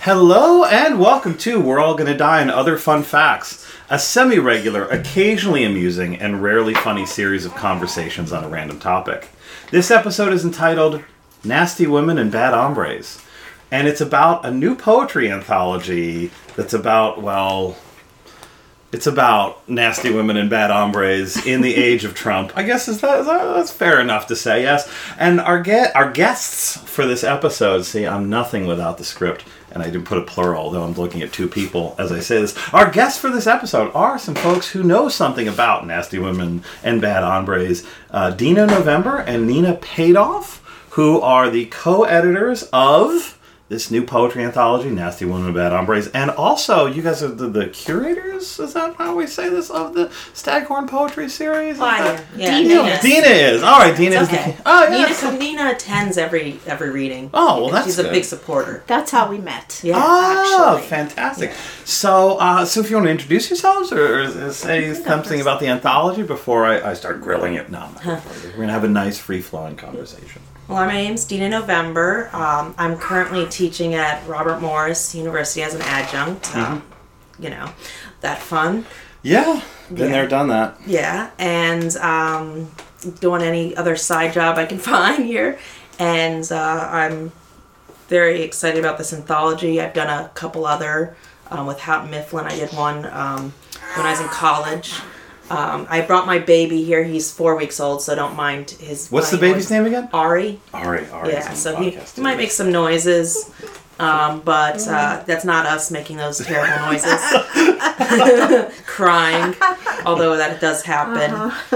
Hello and welcome to We're All Gonna Die and Other Fun Facts, a semi-regular, occasionally amusing, and rarely funny series of conversations on a random topic. This episode is entitled Nasty Women and Bad Hombres, and it's about a new poetry anthology that's about, it's about nasty women and bad hombres in the age of Trump. I guess that's fair enough to say, yes. And our guests for this episode, see, I'm nothing without the script, and I didn't put a plural, though I'm looking at two people as I say this. Our guests for this episode are some folks who know something about nasty women and bad hombres. Dina November and Nina Padoff, who are the co-editors of this new poetry anthology, Nasty Women and Bad Hombres. And also, you guys are the curators? Is that how we say this? Of the Staghorn Poetry Series? Yeah. Dina is. All right, Dina is. Okay. Nina attends every reading. Oh, well, that's She's good. a big supporter. That's how we met. Yeah, actually. Fantastic. Yeah. So if you want to introduce yourselves or say something about the anthology before I start grilling it. No, we're going to have a nice, free-flowing conversation. Well, my name's Dina November. I'm currently teaching at Robert Morris University as an adjunct. You know, that fun. Yeah, been there, done that. Yeah, and doing any other side job I can find here. And I'm very excited about this anthology. I've done a couple other with Houghton Mifflin. I did one when I was in college. I brought my baby here. He's 4 weeks old, so don't mind his... What's the baby's name again? Ari. Ari. Yeah, so he might make some noises, but that's not us making those terrible noises. Crying, although that does happen.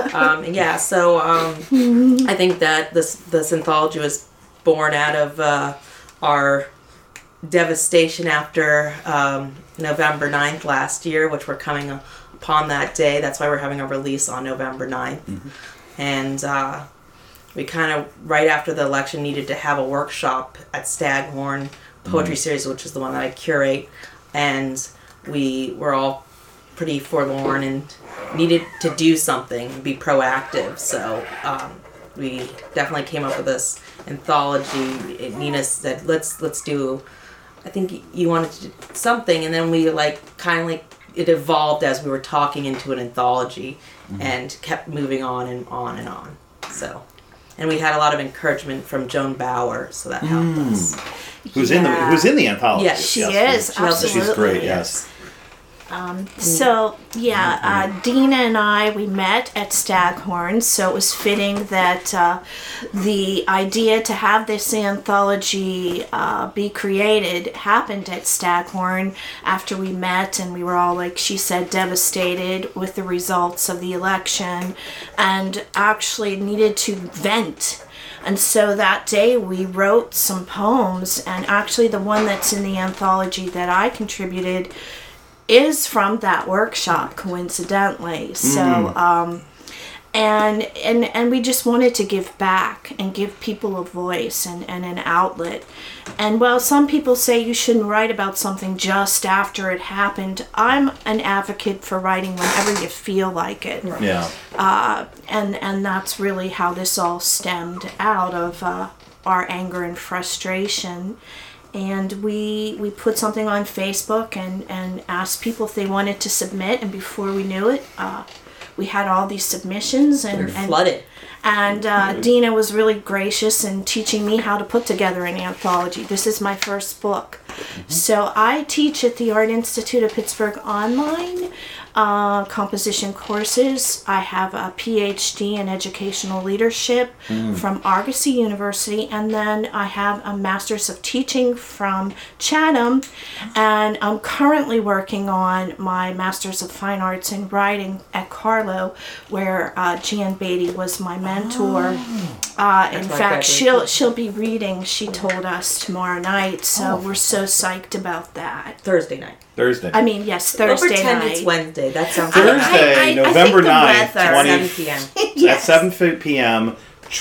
I think that this anthology was born out of our devastation after November 9th last year, which we're coming upon that day. That's why we're having a release on November 9th. Mm-hmm. And we kind of, right after the election, needed to have a workshop at Staghorn Poetry Series, which is the one that I curate. And we were all pretty forlorn and needed to do something, be proactive. So we definitely came up with this anthology. Nina said, let's do, I think you wanted to do something. And then we it evolved as we were talking into an anthology and kept moving on and on and on. So, and we had a lot of encouragement from Joan Bauer, so that helped us. Who's in the anthology? Yes, she is. Absolutely. She's great. Yes. Dina and I, we met at Staghorn, so it was fitting that the idea to have this anthology be created happened at Staghorn after we met, and we were all, like she said, devastated with the results of the election and actually needed to vent. And so that day we wrote some poems, and actually the one that's in the anthology that I contributed is from that workshop, coincidentally. So, and we just wanted to give back and give people a voice and an outlet. And while some people say you shouldn't write about something just after it happened, I'm an advocate for writing whenever you feel like it. Yeah. And that's really how this all stemmed out of our anger and frustration. And we put something on Facebook and asked people if they wanted to submit. And before we knew it, we had all these submissions. And flooded. And Dina was really gracious in teaching me how to put together an anthology. This is my first book. So I teach at the Art Institute of Pittsburgh online composition courses. I have a PhD in educational leadership from Argosy University, and then I have a Master's of Teaching from Chatham, and I'm currently working on my Master's of Fine Arts in Writing at Carlow, where Jan Beatty was my mentor. In fact, she'll be reading, she told us, tomorrow night, so we're so psyched about that. Thursday night. I mean, yes, Thursday night. It's Wednesday. That sounds Thursday, November 9th, 7 p.m. At 7 p.m.,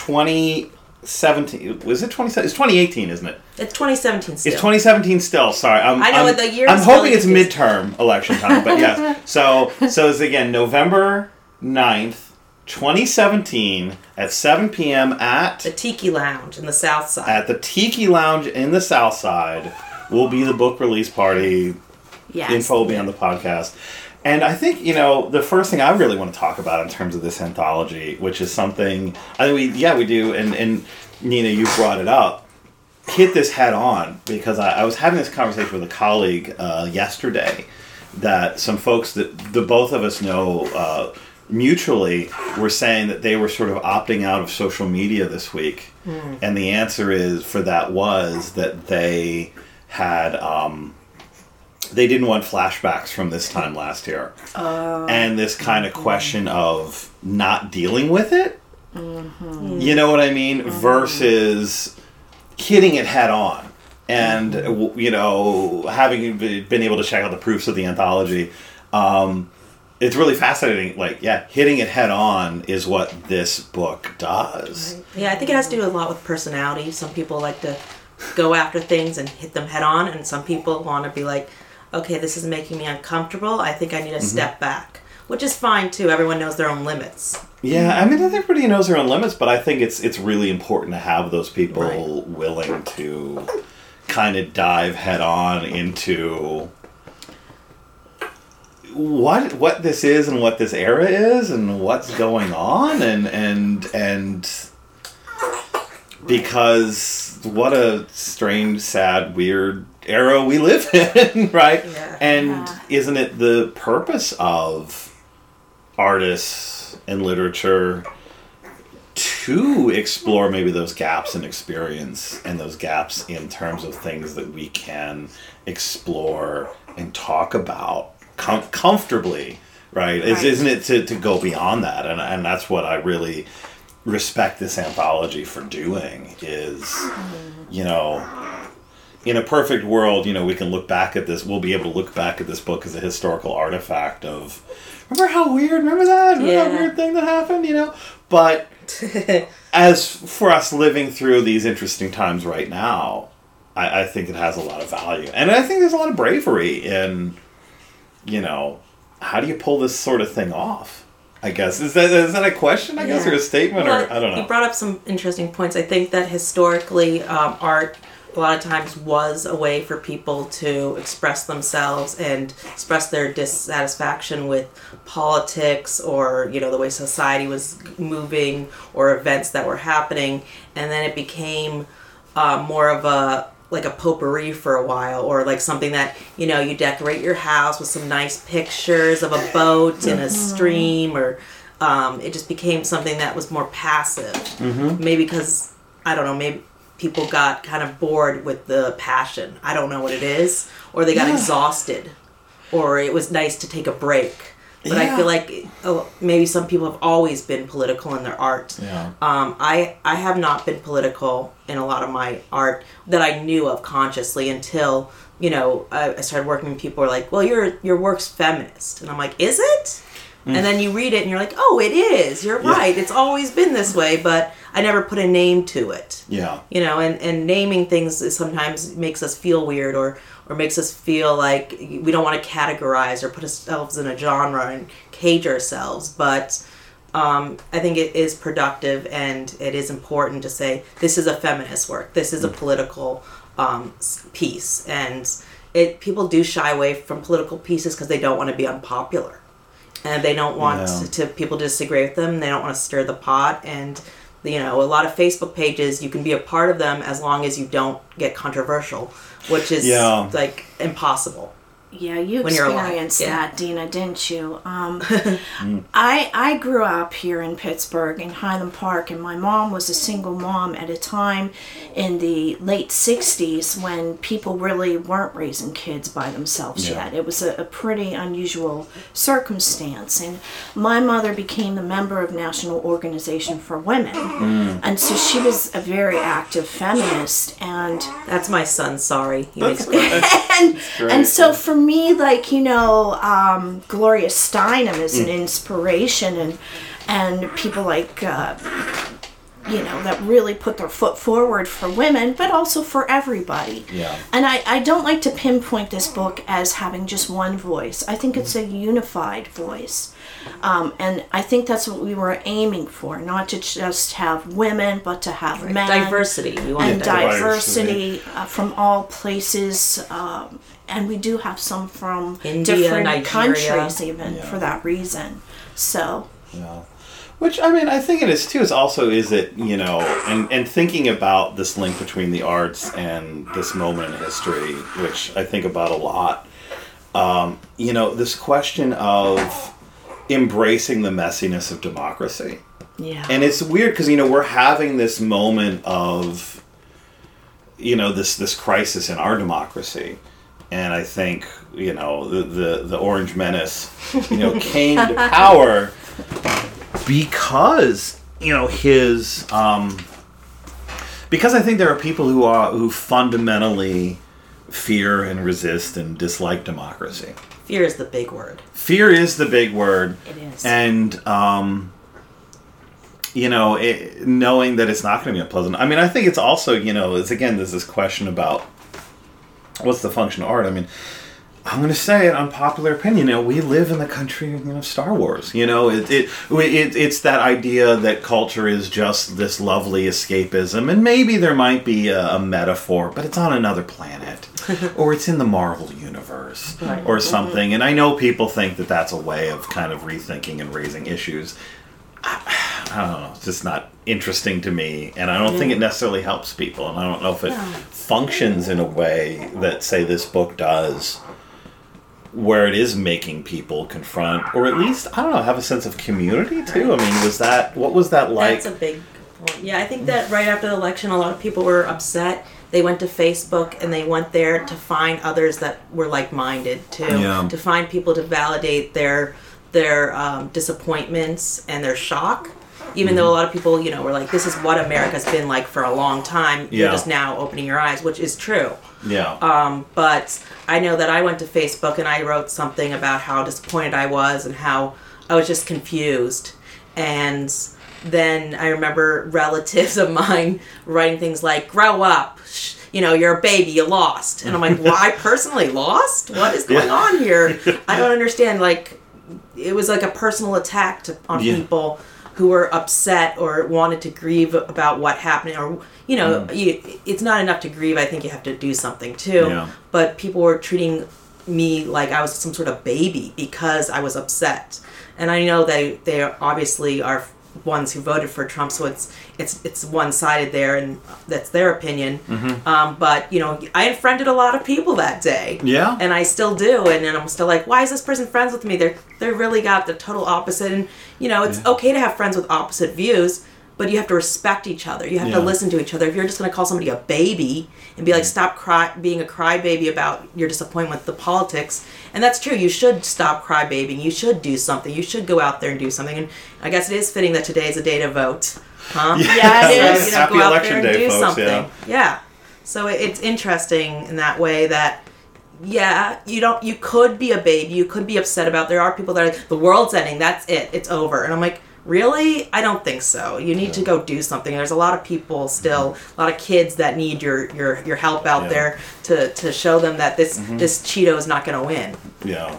2017. Was it 2017? It's 2018, isn't it? It's 2017 still. It's 2017 still. Sorry. I know what the year I'm is. hoping it's midterm election time, but yes. So it's again November 9th, 2017 at 7 p.m. at the Tiki Lounge in the South Side. At the Tiki Lounge in the South Side, will be the book release party. Yes. Info will be on the podcast. And I think, the first thing I really want to talk about in terms of this anthology, which is something, we do, and Nina, you brought it up, hit this head on, because I was having this conversation with a colleague yesterday that some folks that the both of us know mutually were saying that they were sort of opting out of social media this week. And the answer was that they had... they didn't want flashbacks from this time last year. And this kind of question of not dealing with it. Mm-hmm. You know what I mean? Mm-hmm. Versus hitting it head on. And, having been able to check out the proofs of the anthology, it's really fascinating. Hitting it head on is what this book does. Right. Yeah, I think it has to do a lot with personality. Some people like to go after things and hit them head on, and some people want to be like, okay, this is making me uncomfortable. I think I need to step back, which is fine too. Everyone knows their own limits. Yeah, I mean, everybody knows their own limits, but I think it's really important to have those people willing to kind of dive head on into what this is and what this era is and what's going on and because what a strange, sad, weird era we live in, right? Yeah. And isn't it the purpose of artists and literature to explore maybe those gaps in experience and those gaps in terms of things that we can explore and talk about comfortably, right? Isn't it to go beyond that? And that's what I really respect this anthology for doing is, in a perfect world, we can look back at this, we'll be able to look back at this book as a historical artifact of, remember how weird, remember that weird thing that happened, But as for us living through these interesting times right now, I think it has a lot of value. And I think there's a lot of bravery in, how do you pull this sort of thing off? I guess. Is that a question, I guess, or a statement? Well, or I don't know. You brought up some interesting points. I think that historically, art a lot of times was a way for people to express themselves and express their dissatisfaction with politics or, the way society was moving or events that were happening. And then it became more of a potpourri for a while, or like something that, you decorate your house with some nice pictures of a boat in a stream, or it just became something that was more passive. Mm-hmm. Maybe because, I don't know, maybe people got kind of bored with the passion. I don't know what it is. Or they got exhausted. Or it was nice to take a break. But I feel like maybe some people have always been political in their art. Yeah. I have not been political in a lot of my art that I knew of consciously until, I started working with people who are like, well, your work's feminist. And I'm like, is it? And then you read it and you're like, oh, it is. You're right. It's always been this way, but I never put a name to it. Yeah. And naming things sometimes makes us feel weird or makes us feel like we don't want to categorize or put ourselves in a genre and cage ourselves. But I think it is productive and it is important to say this is a feminist work. This is a political piece. And people do shy away from political pieces because they don't want to be unpopular. And they don't want to people to disagree with them. They don't want to stir the pot. And, a lot of Facebook pages, you can be a part of them as long as you don't get controversial, which is impossible. Yeah, you experienced that, Dina, didn't you? I grew up here in Pittsburgh, in Highland Park, and my mom was a single mom at a time in the late 60s when people really weren't raising kids by themselves yet. It was a pretty unusual circumstance. And my mother became a member of National Organization for Women. And so she was a very active feminist. And that's my son, sorry. He makes and so for me, Gloria Steinem is an inspiration, and people like that really put their foot forward for women, but also for everybody. Yeah. And I don't like to pinpoint this book as having just one voice. I think it's a unified voice. And I think that's what we were aiming for, not to just have women, but to have men. Diversity. We want and diversity from all places. And we do have some from India, different Nigeria. countries even for that reason. So... Yeah. Which, I mean, I think it is too, and thinking about this link between the arts and this moment in history, which I think about a lot, this question of embracing the messiness of democracy. Yeah. And it's weird because, we're having this moment of, this crisis in our democracy. And I think, the Orange Menace, came to power because, because I think there are people who fundamentally fear and resist and dislike democracy. Fear is the big word. Fear is the big word. It is. And, knowing that it's not going to be unpleasant. I mean, I think it's also, there's this question about what's the function of art. I mean, I'm going to say it, unpopular opinion. We live in the country of Star Wars. It's that idea that culture is just this lovely escapism, and maybe there might be a metaphor, but it's on another planet, or it's in the Marvel universe, right. or something. And I know people think that that's a way of kind of rethinking and raising issues. I don't know. It's just not interesting to me, and I don't think it necessarily helps people. And I don't know if it functions in a way that, say, this book does, where it is making people confront, or at least, I don't know, have a sense of community too. I mean, what was that like? That's a big point. Yeah, I think that right after the election, a lot of people were upset. They went to Facebook and they went there to find others that were like-minded too. Yeah. To find people to validate their disappointments and their shock. Even though a lot of people, were like, this is what America's been like for a long time. You're just now opening your eyes, which is true. Yeah. But I know that I went to Facebook and I wrote something about how disappointed I was and how I was just confused. And then I remember relatives of mine writing things like, grow up, you're a baby, you lost. And I'm like, well, I personally lost? What is going on here? I don't understand. Like, it was like a personal attack on people who were upset or wanted to grieve about what happened, or it's not enough to grieve. I think you have to do something too. Yeah. But people were treating me like I was some sort of baby because I was upset, and I know they obviously are ones who voted for Trump, so it's one-sided there, and that's their opinion. But I unfriended a lot of people that day, and I still do, and then I'm still like, why is this person friends with me? They're really got the total opposite, and it's okay to have friends with opposite views, but you have to respect each other. You have to listen to each other. If you're just going to call somebody a baby and be like, stop being a crybaby about your disappointment with the politics, and that's true. You should stop crybabying. You should do something. You should go out there and do something. And I guess it is fitting that today is a day to vote. Huh? Yeah, it is. Happy go out election there and day, do folks, something. Yeah. So it's interesting in that way that, you could be a baby. You could be upset about, there are people that are like, the world's ending. That's it. It's over. And I'm like, really? I don't think so. You need to go do something. There's a lot of people still, a lot of kids that need your help out there to show them that this Cheeto is not going to win. Yeah.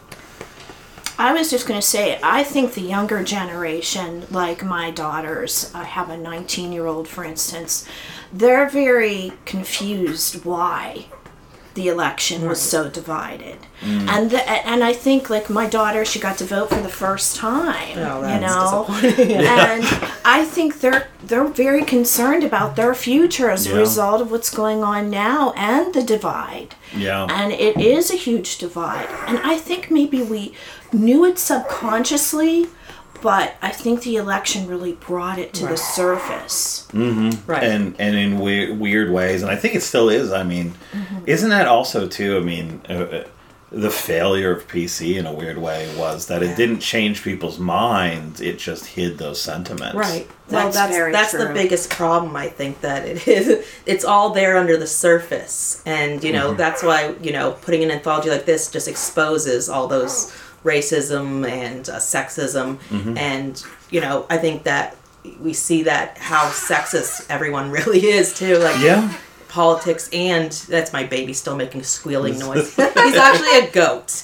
I was just going to say, I think the younger generation, like my daughters, I have a 19-year-old, for instance, they're very confused why the election was so divided. And I think, like, my daughter, she got to vote for the first time, disappointing. And I think they're very concerned about their future as a result of what's going on now and the divide. Yeah. And it is a huge divide. And I think maybe we knew it subconsciously, but I think the election really brought it to the surface. Right. And in weird ways. And I think it still is. I mean, isn't that also, too, the failure of PC in a weird way was that it didn't change people's minds. It just hid those sentiments. Right. That's the biggest problem, I think, that it is. It's all there under the surface. And, that's why, putting an anthology like this just exposes all those racism and sexism. And, I think that, we see that how sexist everyone really is too. Like Yeah. politics, and that's my baby still making a squealing noise. He's actually a goat,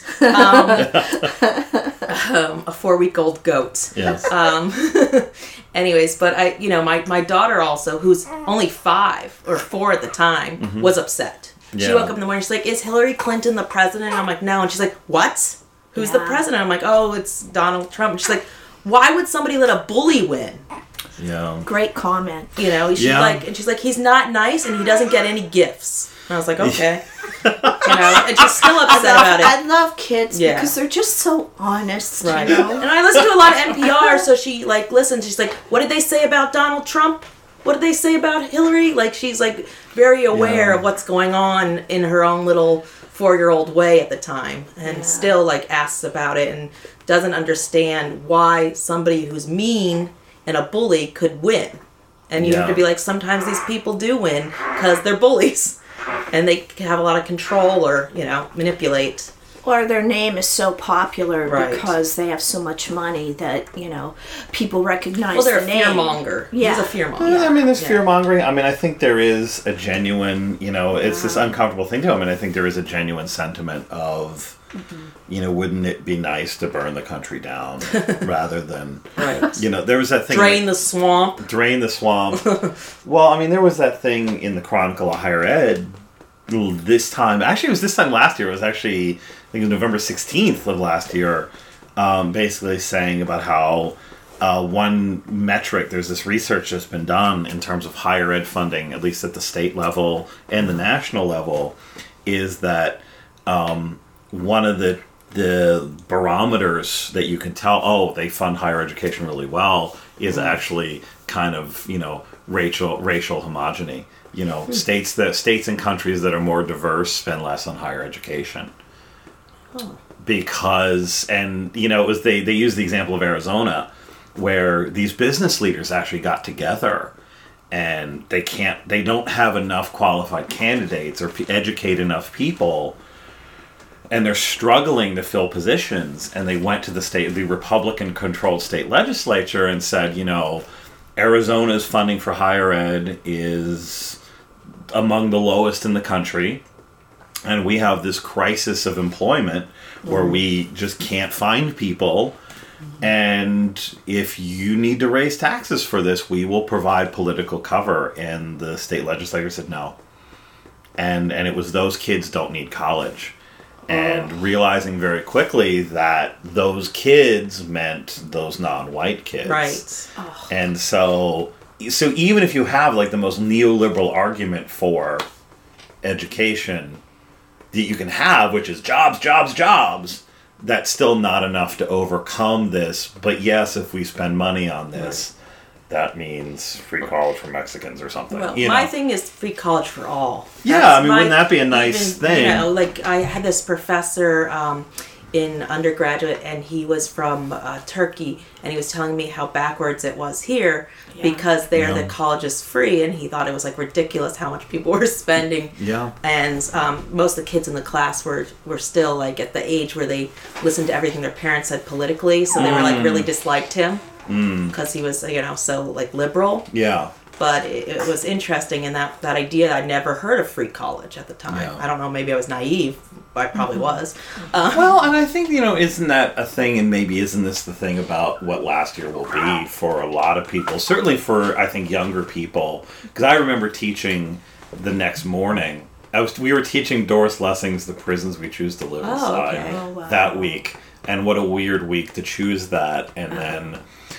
a 4-week-old goat. Yes. Anyways, but my daughter also, who's only 5 or 4 at the time, was upset. She Yeah. woke up in the morning, she's like, is Hillary Clinton the president? And I'm like, no. And she's like, what? Who's the president? I'm like, oh, it's Donald Trump. And she's like, why would somebody let a bully win? Yeah. Great comment. She's like, he's not nice and he doesn't get any gifts. And I was like, okay. And she's still upset about it. I love kids because they're just so honest. Right. You know? And I listen to a lot of NPR, so she listens. She's like, what did they say about Donald Trump? What did they say about Hillary? Like, she's like very aware of what's going on in her own little 4-year-old way at the time, and still like asks about it and doesn't understand why somebody who's mean and a bully could win. And you have to be like, sometimes these people do win because they're bullies and they can have a lot of control or, manipulate. Or their name is so popular Right. because they have so much money that, people recognize Well, they're the a name. fearmonger. Yeah. He's a fearmonger. I mean, there's fear-mongering. I mean, I think there is a genuine, it's this uncomfortable thing, too. I mean, I think there is a genuine sentiment of, wouldn't it be nice to burn the country down rather than, Right. there was that thing. Drain the swamp. Drain the swamp. Well, I mean, there was that thing in the Chronicle of Higher Ed this time. Actually, it was this time last year. It was actually, I think it was November 16th of last year, basically saying about how one metric, there's this research that's been done in terms of higher ed funding, at least at the state level and the national level, is that one of the barometers that you can tell, they fund higher education really well, is actually kind of, racial homogeny. States and countries that are more diverse spend less on higher education. Oh. Because, it was they used the example of Arizona, where these business leaders actually got together, and they don't have enough qualified candidates or educate enough people, and they're struggling to fill positions, and they went to the Republican-controlled state legislature and said, Arizona's funding for higher ed is among the lowest in the country, and we have this crisis of employment where we just can't find people, and if you need to raise taxes for this, we will provide political cover. And the state legislature said no. And it was those kids don't need college. And realizing very quickly that those kids meant those non-white kids. Right. Oh. And so even if you have like the most neoliberal argument for education that you can have, which is jobs, jobs, jobs, that's still not enough to overcome this. But yes, if we spend money on this, that means free college for Mexicans or something. Well, my thing is free college for all. Yeah, wouldn't that be a nice thing? I had this professor in undergraduate, and he was from Turkey, and he was telling me how backwards it was here because there the college is free, and he thought it was like ridiculous how much people were spending. Yeah. And most of the kids in the class were still like at the age where they listened to everything their parents said politically, so they were like really disliked him because he was so like liberal. Yeah. But it was interesting in that idea. I'd never heard of free college at the time. Yeah. I don't know, maybe I was naive. I probably was. Well, and I think, isn't that a thing, and maybe isn't this the thing about what last year will be for a lot of people, certainly for, I think, younger people, because I remember teaching the next morning. We were teaching Doris Lessing's The Prisons We Choose to Live Inside that week, and what a weird week to choose that, and then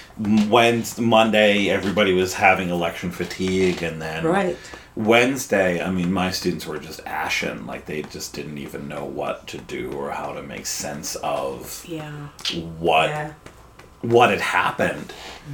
Monday, everybody was having election fatigue, and then Wednesday, my students were just ashen, like they just didn't even know what to do or how to make sense of what had happened.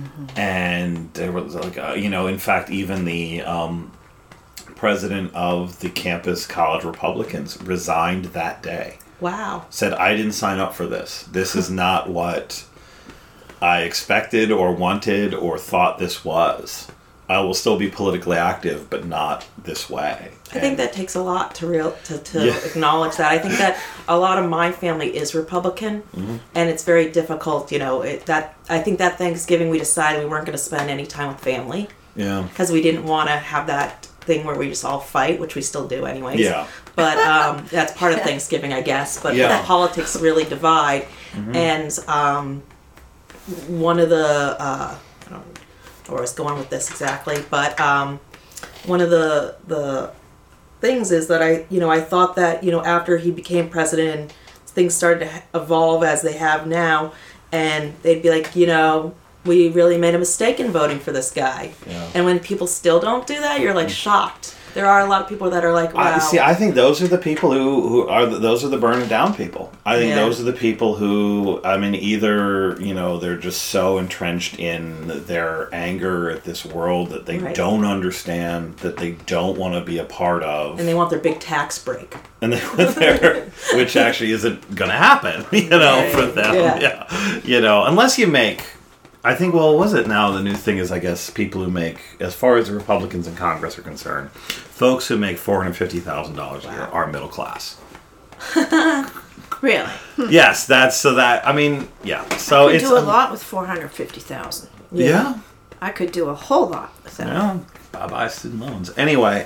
And there was like, in fact, even the president of the campus college Republicans resigned that day. Wow. Said, I didn't sign up for this. This is not what I expected or wanted or thought this was. I will still be politically active, but not this way. I think that takes a lot to Yeah. acknowledge that. I think that a lot of my family is Republican, and it's very difficult. I think that Thanksgiving we decided we weren't going to spend any time with family Yeah. because we didn't want to have that thing where we just all fight, which we still do anyways. Yeah. But that's part of Thanksgiving, I guess. But Yeah. the politics really divide, and one of the I don't know where I was going with this exactly, but one of the things is that I thought that after he became president and things started to evolve as they have now, and they'd be like, we really made a mistake in voting for this guy. Yeah. And when people still don't do that, you're like shocked. There are a lot of people that are like, wow. I think those are the people who are those are the burning down people. I think those are the people who, either they're just so entrenched in their anger at this world that they don't understand, that they don't want to be a part of, and they want their big tax break. And they went there, which actually isn't going to happen, for them. Yeah. Unless you make. I think, was it now? The new thing is, I guess, people who make, as far as the Republicans in Congress are concerned, folks who make $450,000 a year are middle class. Really? Yes, that's So I could do a lot with $450,000. Yeah. I could do a whole lot with that. Yeah. Bye-bye student loans. Anyway,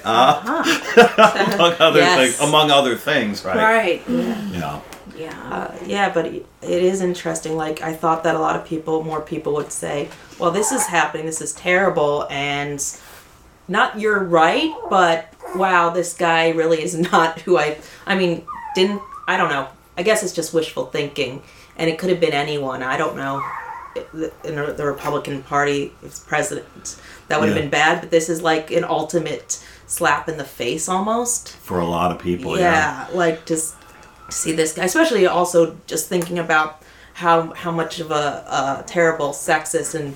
among other things, right? Right. Yeah. Yeah. But it is interesting. Like, I thought that more people would say, well, this is happening, this is terrible, and not you're right, but wow, this guy really is not who I don't know. I guess it's just wishful thinking, and it could have been anyone. I don't know. In the Republican Party, if president, that would have been bad, but this is like an ultimate slap in the face almost. For a lot of people, like just see this guy, especially also just thinking about how much of a terrible sexist and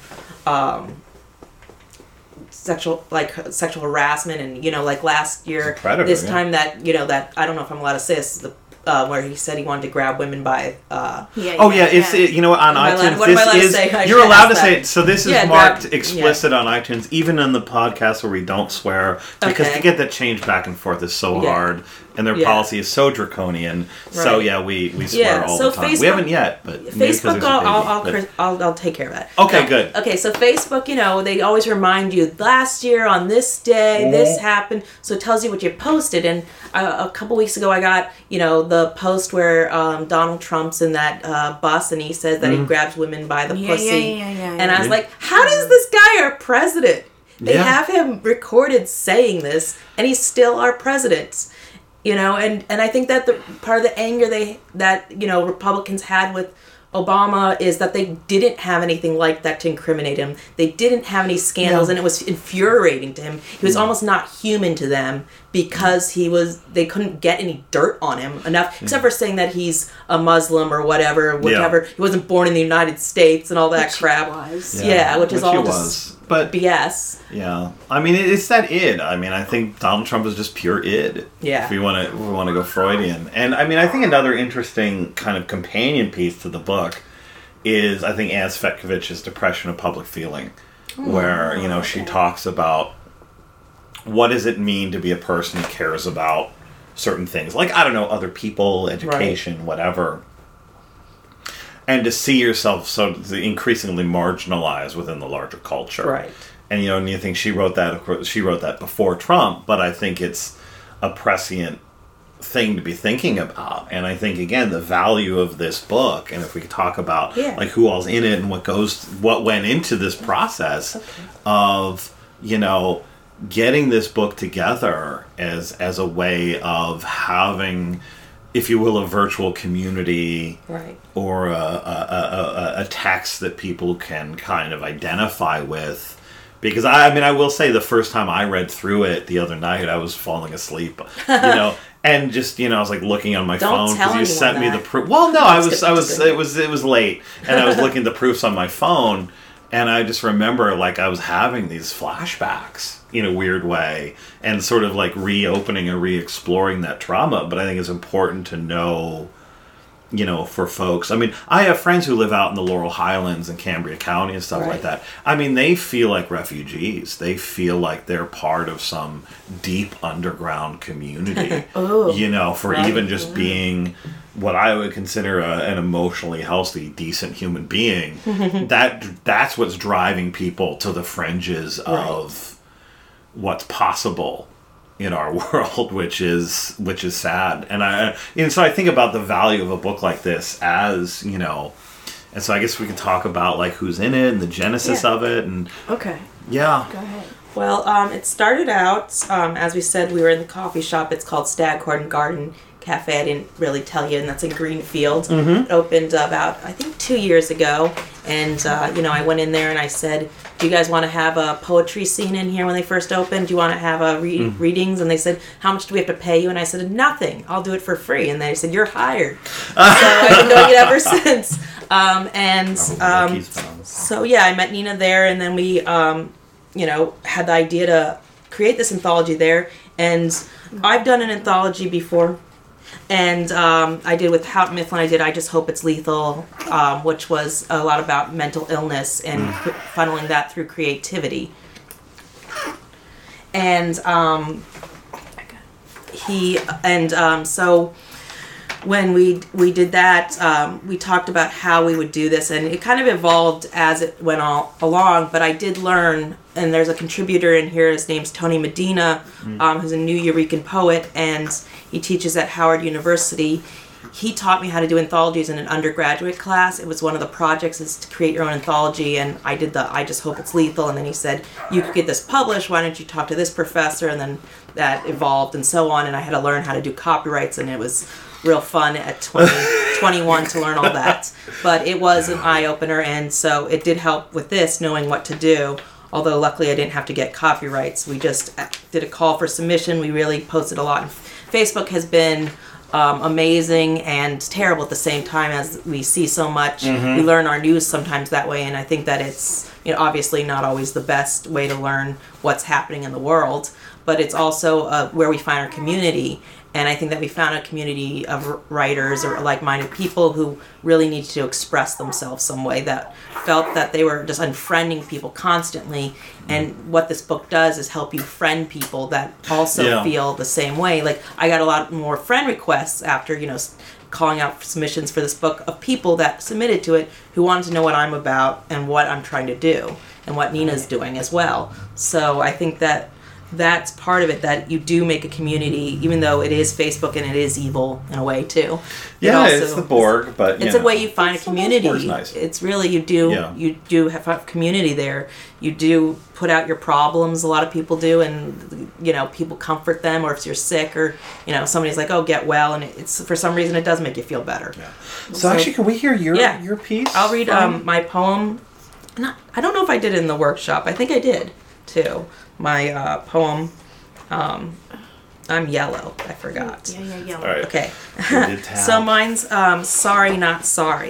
sexual harassment, and like last year predator, time that that I don't know if I'm allowed to say this, where he said he wanted to grab women by on iTunes you're allowed to say it, so this is marked explicit on iTunes, even in the podcast where we don't swear, because to get that change back and forth is so hard, and their policy is so draconian. So we swear all the time. Facebook, we haven't yet, but Facebook, I'll take care of that. Okay, good. Okay, so Facebook, they always remind you, last year on this day this happened, so it tells you what you posted. And a couple weeks ago I got the post where Donald Trump's in that bus, and he says that he grabs women by the pussy, and I was like, how does this guy our president? They have him recorded saying this, and he's still our president. And I think that the part of the anger that Republicans had with Obama is that they didn't have anything like that to incriminate him. They didn't have any scandals, and it was infuriating to him. He was almost not human to them because they couldn't get any dirt on him enough, except for saying that he's a Muslim or whatever. He wasn't born in the United States and all that crap. Which is all just BS. Yeah, it's that id. I think Donald Trump is just pure id. Yeah. If we want to go Freudian, and I think another interesting kind of companion piece to the book is Anne Cvetkovich's Depression of Public Feeling, where she talks about what does it mean to be a person who cares about certain things, like other people, education, whatever. And to see yourself so increasingly marginalized within the larger culture, right? And and you think she wrote that. Of course, she wrote that before Trump, but I think it's a prescient thing to be thinking about. And I think again the value of this book, and if we could talk about like who all's in it and what went into this process of getting this book together as a way of having, if you will, a virtual community, right, or a text that people can kind of identify with. Because I will say the first time I read through it the other night, I was falling asleep, and just I was like looking on my phone because you sent me the proof. Well, no, it was late, and I was looking at the proofs on my phone, and I just remember like I was having these flashbacks in a weird way, and sort of like reopening and re-exploring that trauma. But I think it's important to know for folks. I mean, I have friends who live out in the Laurel Highlands and Cambria County and stuff like that. I mean, they feel like refugees. They feel like they're part of some deep underground community, for even just being what I would consider an emotionally healthy, decent human being. That's what's driving people to the fringes of what's possible in our world, which is sad. And so I think about the value of a book like this as, and so I guess we can talk about like who's in it and the genesis of it. And okay. Yeah. Go ahead. Well, it started out, as we said, we were in the coffee shop. It's called Staghorn Garden Cafe. I didn't really tell you, and that's in Greenfield. It opened about, I think, 2 years ago. And, I went in there and I said, do you guys want to have a poetry scene in here when they first opened? Do you want to have readings? And they said, how much do we have to pay you? And I said, nothing. I'll do it for free. And they said, you're hired. So I've been doing it ever since. So, I met Nina there, and then we, had the idea to create this anthology there. And I've done an anthology before. And I did with Houghton Mifflin, I Just Hope It's Lethal, which was a lot about mental illness and funneling that through creativity. And so when we did that, we talked about how we would do this, and it kind of evolved as it went all along, but I did learn, and there's a contributor in here, his name's Tony Medina, who's a New Eurekan poet, and he teaches at Howard University. He taught me how to do anthologies in an undergraduate class. It was one of the projects is to create your own anthology, and I did I Just Hope It's Lethal, and then he said, you could get this published, why don't you talk to this professor, and then that evolved and so on, and I had to learn how to do copyrights, and it was real fun at 21 to learn all that. But it was an eye-opener, and so it did help with this, knowing what to do. Although luckily I didn't have to get copyrights. We just did a call for submission. We really posted a lot. And Facebook has been amazing and terrible at the same time, as we see so much. We learn our news sometimes that way, and I think that it's obviously not always the best way to learn what's happening in the world, but it's also where we find our community. And I think that we found a community of writers or like-minded people who really needed to express themselves some way, that felt that they were just unfriending people constantly. And what this book does is help you friend people that also feel the same way. Like, I got a lot more friend requests after, calling out for submissions for this book of people that submitted to it who wanted to know what I'm about and what I'm trying to do and what Nina's doing as well. So I think that that's part of it, that you do make a community, even though it is Facebook and it is evil in a way too. It's the Borg, but it's a way you find a community. Nice. It's really you do have a community there. You do put out your problems. A lot of people do, and people comfort them. Or if you're sick, or somebody's like, "Oh, get well," and it's for some reason it does make you feel better. Yeah. So actually, can we hear your piece? I'll read my poem. I don't know if I did it in the workshop. I think I did too. My poem, I'm Yellow. I forgot. Yeah, Yellow. All right. Okay. So mine's Sorry Not Sorry.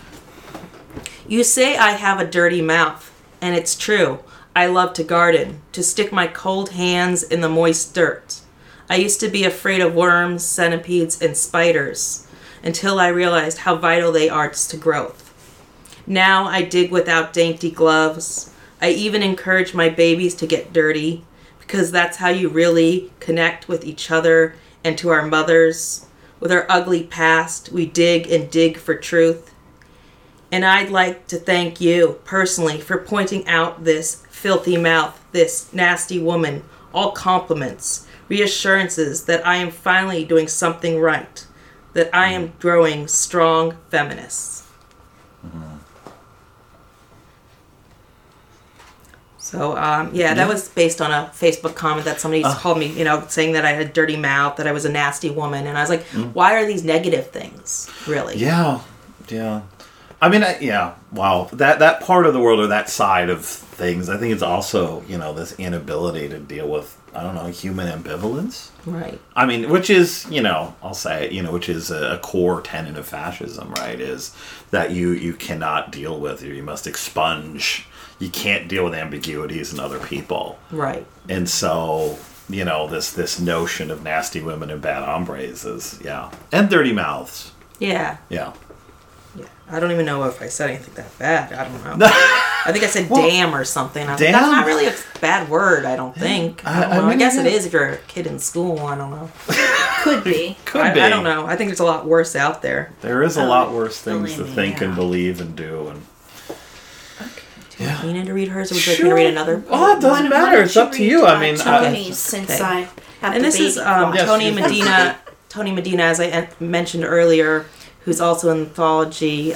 You say I have a dirty mouth, and it's true. I love to garden, to stick my cold hands in the moist dirt. I used to be afraid of worms, centipedes, and spiders, until I realized how vital they are to growth. Now I dig without dainty gloves. I even encourage my babies to get dirty, because that's how you really connect with each other and to our mothers. With our ugly past, we dig and dig for truth. And I'd like to thank you personally for pointing out this filthy mouth, this nasty woman, all compliments, reassurances that I am finally doing something right, that I am growing strong feminists. So, that was based on a Facebook comment that somebody called me, saying that I had a dirty mouth, that I was a nasty woman. And I was like, why are these negative things, really? Yeah. I mean, wow. That part of the world, or that side of things, I think it's also, this inability to deal with, human ambivalence. Right. I mean, which is, I'll say it, which is a core tenet of fascism, right? Is that you cannot deal with, or you must expunge. You can't deal with ambiguities in other people. Right. And so, this notion of nasty women and bad hombres is, and dirty mouths. Yeah. Yeah. Yeah. I don't even know if I said anything that bad. I don't know. I think I said damn or something. I was like, that's not really a bad word, I don't think. I guess it is if you're a kid in school. I don't know. Could be. Could be. I don't know. I think there's a lot worse out there. There is a lot worse things to believe me, think and yeah. believe and do. And Do you want Nina to read hers, or would you like me to read another? Oh, it doesn't matter. It's up to you. I mean, Tony's, since Okay. I have And the this is baby clock. Yes, Tony you- Medina. Tony Medina, as I mentioned earlier, who's also an anthology.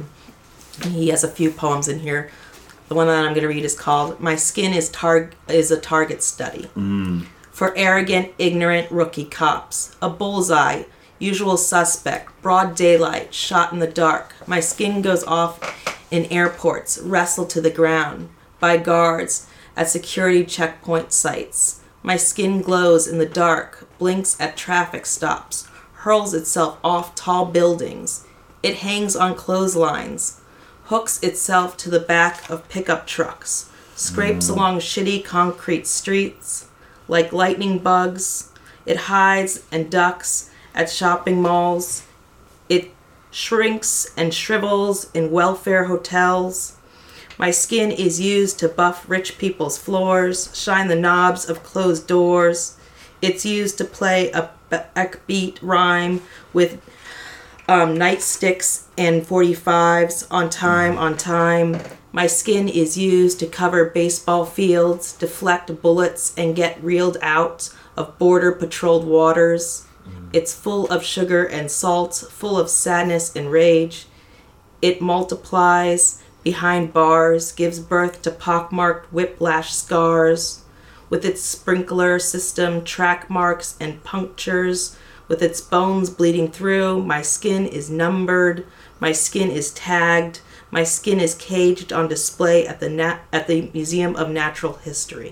He has a few poems in here. The one that I'm going to read is called "My Skin is a Target Study." For arrogant, ignorant rookie cops, a bullseye, usual suspect, broad daylight, shot in the dark. My skin goes off in airports, wrestled to the ground by guards at security checkpoint sites. My skin glows in the dark, blinks at traffic stops, hurls itself off tall buildings. It hangs on clotheslines, hooks itself to the back of pickup trucks, scrapes along shitty concrete streets. Like lightning bugs, it hides and ducks at shopping malls. It shrinks and shrivels in welfare hotels. My skin is used to buff rich people's floors, shine the knobs of closed doors. It's used to play a backbeat rhyme with nightsticks and 45s on time. My skin is used to cover baseball fields, deflect bullets, and get reeled out of border patrolled waters. It's full of sugar and salt, full of sadness and rage. It multiplies behind bars, gives birth to pockmarked whiplash scars. With its sprinkler system, track marks, and punctures, with its bones bleeding through, my skin is numbered, my skin is tagged, my skin is caged on display at the Museum of Natural History.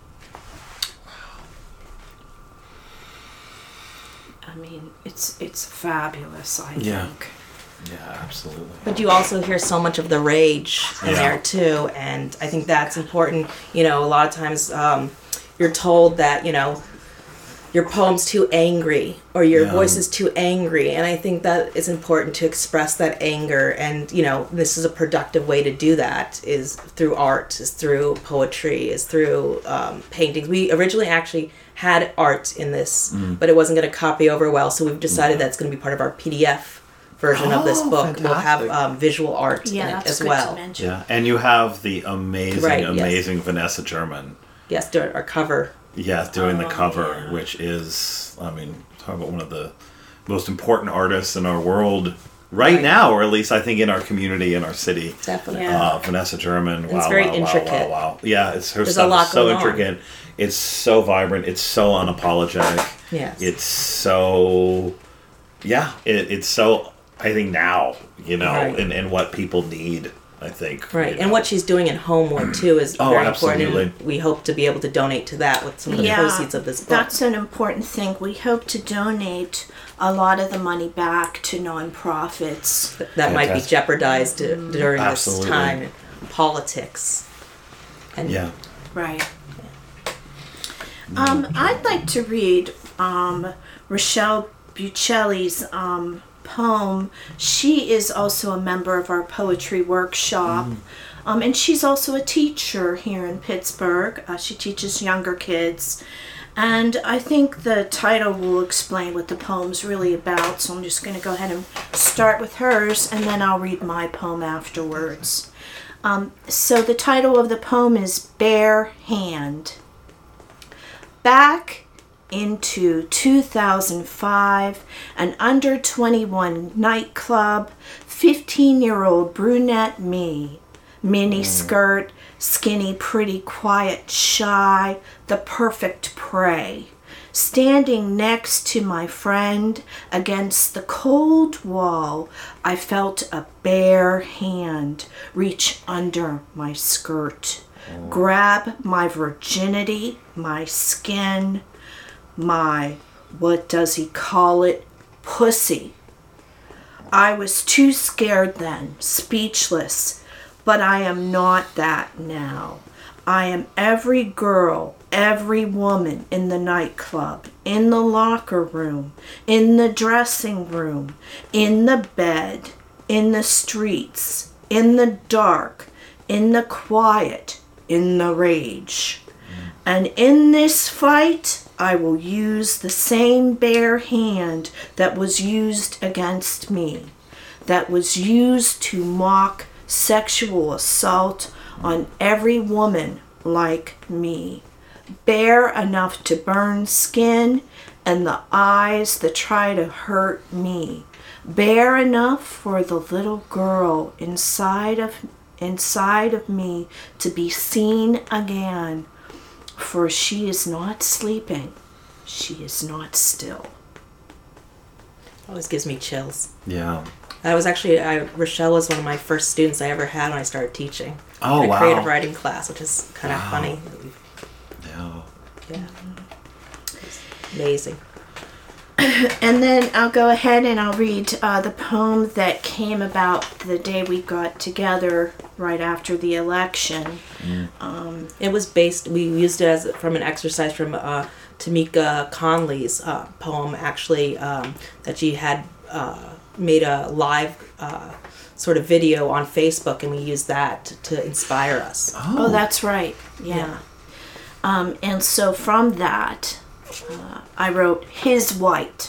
I mean, it's fabulous, I Yeah. think. yeah, absolutely. But you also hear so much of the rage in Yeah. there too, and I think that's important. You know, a lot of times you're told that, you know, your poem's too angry or your Yeah. voice is too angry, and I think that it's important to express that anger, and you know, this is a productive way to do that, is through art, is through poetry, is through paintings. We originally actually had art in this, but it wasn't going to copy over well, so we've decided that's going to be part of our PDF version of this Oh, book. We'll fantastic. have visual art Yeah, in it that's as good well. to mention. Yeah, and you have the amazing, Right, yes. amazing Vanessa German. Yes, do our cover. Yeah, doing the cover, yeah. which is, I mean, talk about one of the most important artists in our world right now, or at least I think in our community, in our city. Definitely. Yeah. Vanessa German. Wow, It's very wow, intricate. Wow. Yeah, it's her There's a stuff lot is so going on. intricate. It's so vibrant. It's so unapologetic. Yes. It's so, yeah, it's so, I think now, you know, Right. and what people need, I think. Right, you and know. what she's doing in Homewood too is Oh, very important. absolutely. And we hope to be able to donate to that with some of the proceeds of this book. That's an important thing. We hope to donate a lot of the money back to nonprofits. That might be Fantastic. jeopardized during Absolutely. this time in politics. And Yeah. Right. I'd like to read Rochelle Buccelli's poem. She is also a member of our poetry workshop. And she's also a teacher here in Pittsburgh. She teaches younger kids. And I think the title will explain what the poem's really about. So I'm just going to go ahead and start with hers, and then I'll read my poem afterwards. So the title of the poem is Bare Hand. Back into 2005, an under 21 nightclub, 15-year-old brunette me, mini skirt, skinny, pretty, quiet, shy, the perfect prey. Standing next to my friend against the cold wall, I felt a bare hand reach under my skirt, grab my virginity, my skin, my, what does he call it, pussy. I was too scared then, speechless, but I am not that now. I am every girl, every woman in the nightclub, in the locker room, in the dressing room, in the bed, in the streets, in the dark, in the quiet, in the rage. And in this fight, I will use the same bare hand that was used against me, that was used to mock sexual assault on every woman like me. Bare enough to burn skin and the eyes that try to hurt me. Bare enough for the little girl inside of me to be seen again. For she is not sleeping. She is not still. Always gives me chills. Yeah. I was actually, Rochelle was one of my first students I ever had when I started teaching. Oh, in a wow. creative writing class, which is kind of funny. Yeah. Yeah. Amazing. And then I'll go ahead and I'll read the poem that came about the day we got together right after the election. It was based, we used it as from an exercise from Tamika Conley's poem, actually, that she had made a live sort of video on Facebook, and we used that to inspire us. Oh, that's right. Yeah. And so from that, I wrote, His White.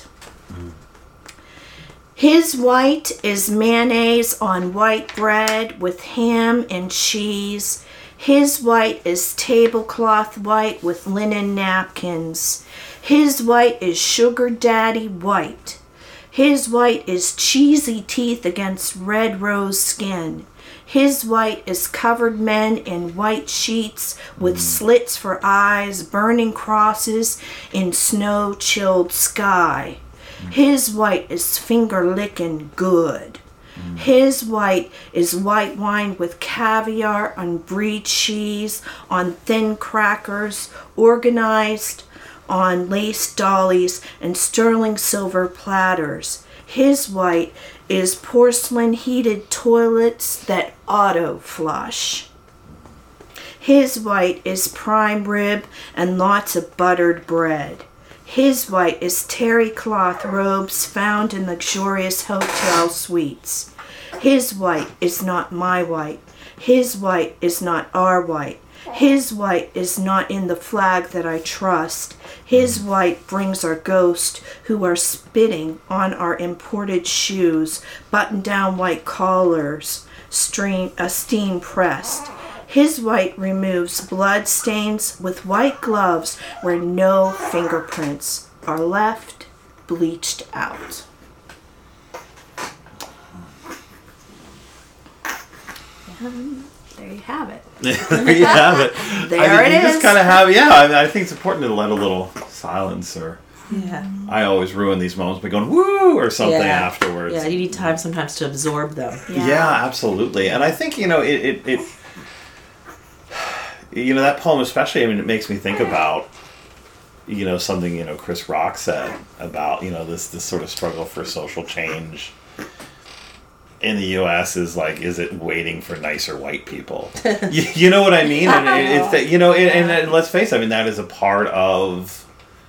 His white is mayonnaise on white bread with ham and cheese. His white is tablecloth white with linen napkins. His white is sugar daddy white. His white is cheesy teeth against red rose skin. His white is covered men in white sheets with slits for eyes, burning crosses in snow-chilled sky. His white is finger-licking good. His white is white wine with caviar on brie cheese, on thin crackers, organized on lace dollies and sterling silver platters. His white is porcelain heated toilets that auto flush. His white is prime rib and lots of buttered bread. His white is terry cloth robes found in luxurious hotel suites. His white is not my white. His white is not our white. His white is not in the flag that I trust. His white brings our ghost who are spitting on our imported shoes, button-down white collars, steam pressed. His white removes blood stains with white gloves where no fingerprints are left, bleached out. There you have it. There you have it. There it you is. just kind of have, I think it's important to let a little silence, or Yeah. I always ruin these moments by going woo or something afterwards. Yeah, you need time sometimes to absorb them. Yeah, absolutely. And I think, it that poem especially, it makes me think about, something, Chris Rock said about, this sort of struggle for social change in the U.S. is it waiting for nicer white people? you know what I mean? And and let's face it, that is a part of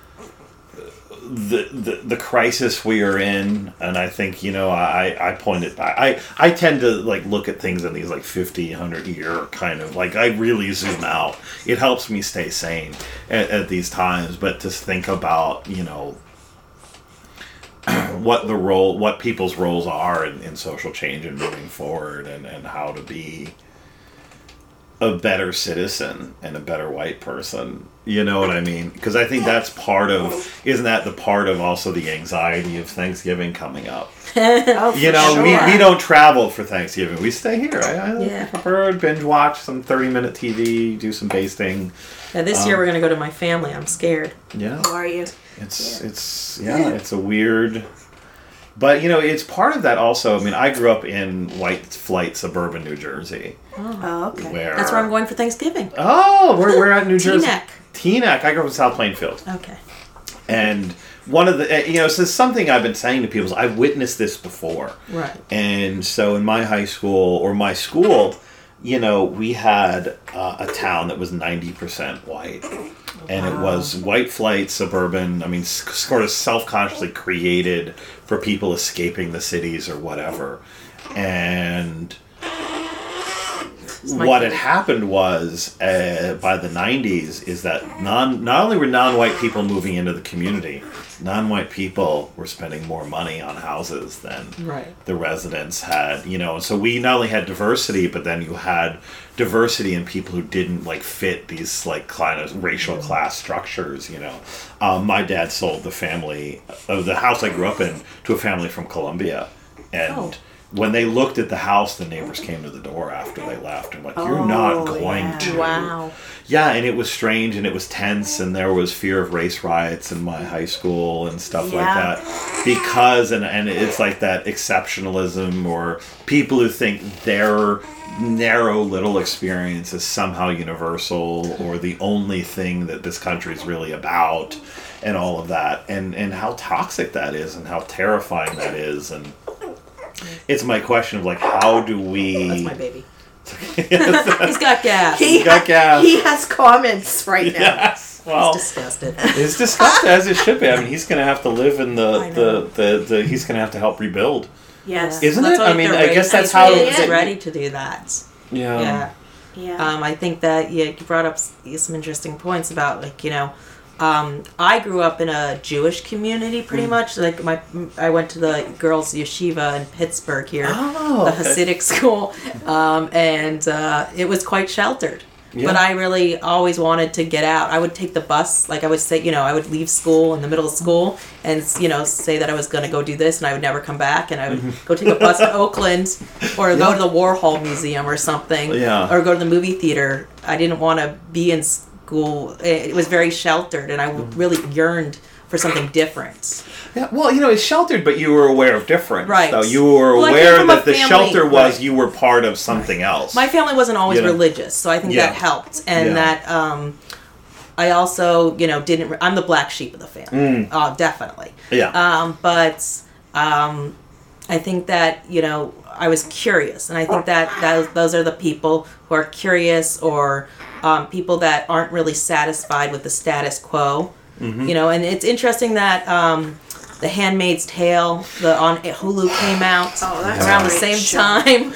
the crisis we are in. And I think, I pointed back. I tend to look at things in these 50, 100 year kind of I really zoom out. It helps me stay sane at these times. But to think about, what people's roles are in social change and moving forward, and how to be a better citizen and a better white person. You know what I mean? Because I think that's isn't that the part of also the anxiety of Thanksgiving coming up? Oh, for sure. we don't travel for Thanksgiving. We stay here. I Yeah. prefer to binge watch some 30-minute TV, do some basting. Yeah, this year we're going to go to my family. I'm scared. Yeah. How are you? It's a weird, but it's part of that also. I grew up in white flight suburban New Jersey. Oh, okay. That's where I'm going for Thanksgiving. Oh, we're at New Jersey. Teaneck. I grew up in South Plainfield. Okay. And one of the, so something I've been saying to people is I've witnessed this before. Right. And so in my high school, or my school, we had a town that was 90% white. And it was white flight, suburban, sort of self-consciously created for people escaping the cities or whatever. And what had happened was, by the 90s, is that not only were non-white people moving into the community, non-white people were spending more money on houses than the residents had, So we not only had diversity, but then you had diversity in people who didn't fit these kind of racial class structures. My dad sold the house I grew up in to a family from Colombia, and when they looked at the house, the neighbors came to the door after they left and went, "You're not going to." Wow. Yeah, and it was strange and it was tense, and there was fear of race riots in my high school and stuff like that. Because, and it's like that exceptionalism, or people who think their narrow little experience is somehow universal or the only thing that this country is really about, and all of that. And how toxic that is and how terrifying that is. And it's my question of how do we... That's my baby. He's got gas. He has comments right now. Yes. Well, he's disgusted. It's disgusted, as it should be. He's going to have to live in the he's going to have to help rebuild. Yes. Isn't it? I guess that's how... He's ready to do that. Yeah. I think that you brought up some interesting points about I grew up in a Jewish community pretty much. I went to the girls' yeshiva in Pittsburgh here, the Hasidic school, and it was quite sheltered. Yeah. But I really always wanted to get out. I would take the bus, I would say, I would leave school in the middle of school and, say that I was going to go do this and I would never come back. And I would go take a bus to Oakland or go to the Warhol Museum or something. Yeah. Or go to the movie theater. I didn't want to be in school. It was very sheltered and I really yearned for something different. Yeah, well, it's sheltered, but you were aware of difference. Right. So you were aware that the shelter was you were part of something else. My family wasn't always religious, so I think that helped. And that I also, didn't... I'm the black sheep of the family. Definitely. Yeah. But I think that, I was curious. And I think that those are the people who are curious or people that aren't really satisfied with the status quo. Mm-hmm. And it's interesting that The Handmaid's Tale on Hulu came out around the same time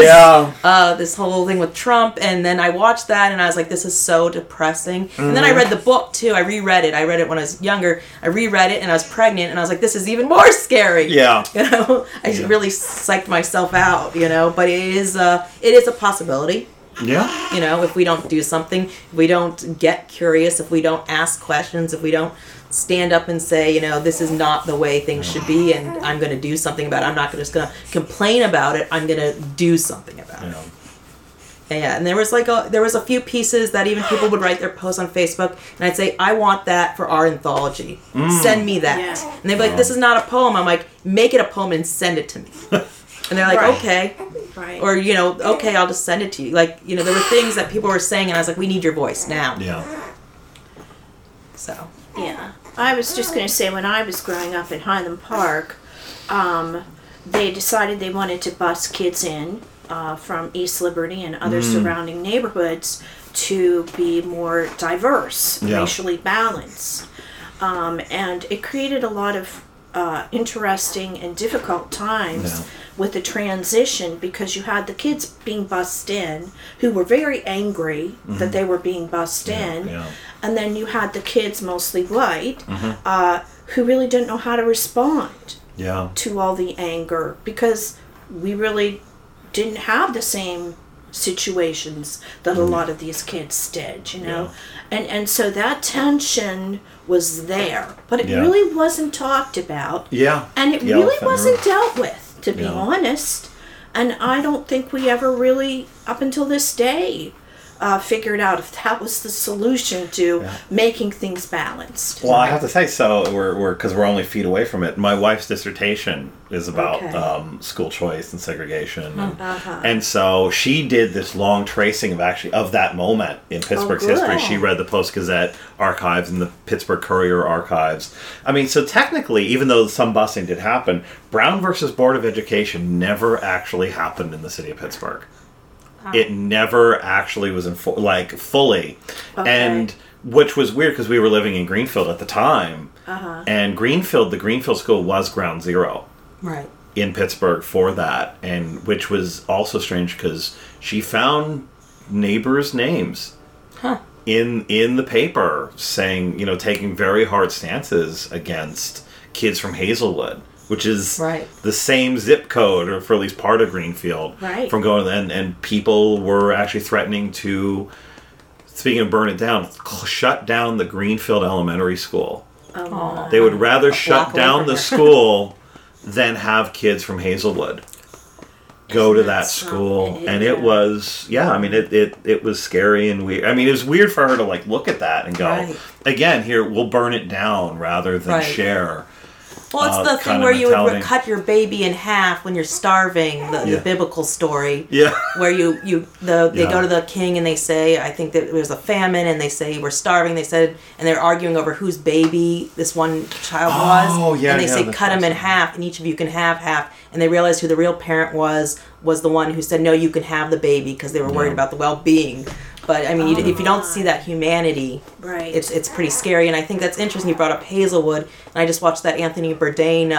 as this whole thing with Trump, and then I watched that and I was like, this is so depressing. Mm-hmm. And then I read the book too. I reread it. I read it when I was younger. I reread it and I was pregnant and I was like, this is even more scary. Yeah. I really psyched myself out, but it is a possibility. Yeah. If we don't do something, if we don't get curious, if we don't ask questions, if we don't stand up and say, this is not the way things should be and I'm going to do something about it. I'm not just going to complain about it. I'm going to do something about it. Yeah. And there was a few pieces that even people would write their posts on Facebook and I'd say, I want that for our anthology. Send me that. Yeah. And they'd be like, this is not a poem. I'm like, make it a poem and send it to me. And they're like, okay. Right. Or, okay, I'll just send it to you. There were things that people were saying, and I was like, we need your voice now. Yeah. So. Yeah. I was just going to say, when I was growing up in Highland Park, they decided they wanted to bus kids in from East Liberty and other surrounding neighborhoods to be more diverse, racially balanced. And it created a lot of interesting and difficult times with the transition, because you had the kids being bussed in who were very angry that they were being bussed in, and then you had the kids, mostly white, who really didn't know how to respond to all the anger, because we really didn't have the same situations that a lot of these kids did, and so that tension was there, but it really wasn't talked about, and it really wasn't dealt with, to be honest. And I don't think we ever really, up until this day, figured out if that was the solution to making things balanced. Well, I have to say, so because we're only feet away from it. My wife's dissertation is about school choice and segregation, and so she did this long tracing of that moment in Pittsburgh's history. She read the Post-Gazette archives and the Pittsburgh Courier archives. So technically, even though some busing did happen, Brown versus Board of Education never actually happened in the city of Pittsburgh. It never actually was fully. Okay. And which was weird because we were living in Greenfield at the time. And the Greenfield School was ground zero. Right. In Pittsburgh for that, and which was also strange because she found neighbors' names in the paper saying, taking very hard stances against kids from Hazelwood, which is the same zip code, or for at least part of Greenfield, from going, and people were actually threatening to, speaking of burn it down, shut down the Greenfield Elementary School. Oh. They would rather shut down the school than have kids from Hazelwood go to that school. And it was, it was scary and weird. I mean, it was weird for her to look at that and go, again, here, we'll burn it down rather than share. Well, it's the thing where you would cut your baby in half when you're starving, the biblical story. Yeah. Where they go to the king and they say, I think that there was a famine, and they say, we're starving. They said, and they're arguing over whose baby this one child was. Oh, yeah. And they say, cut him in half, and each of you can have half. And they realized who the real parent was the one who said, no, you can have the baby, because they were worried about the well-being. But, I mean, if you don't see that humanity, it's pretty scary. And I think that's interesting. You brought up Hazelwood. And I just watched that Anthony Bourdain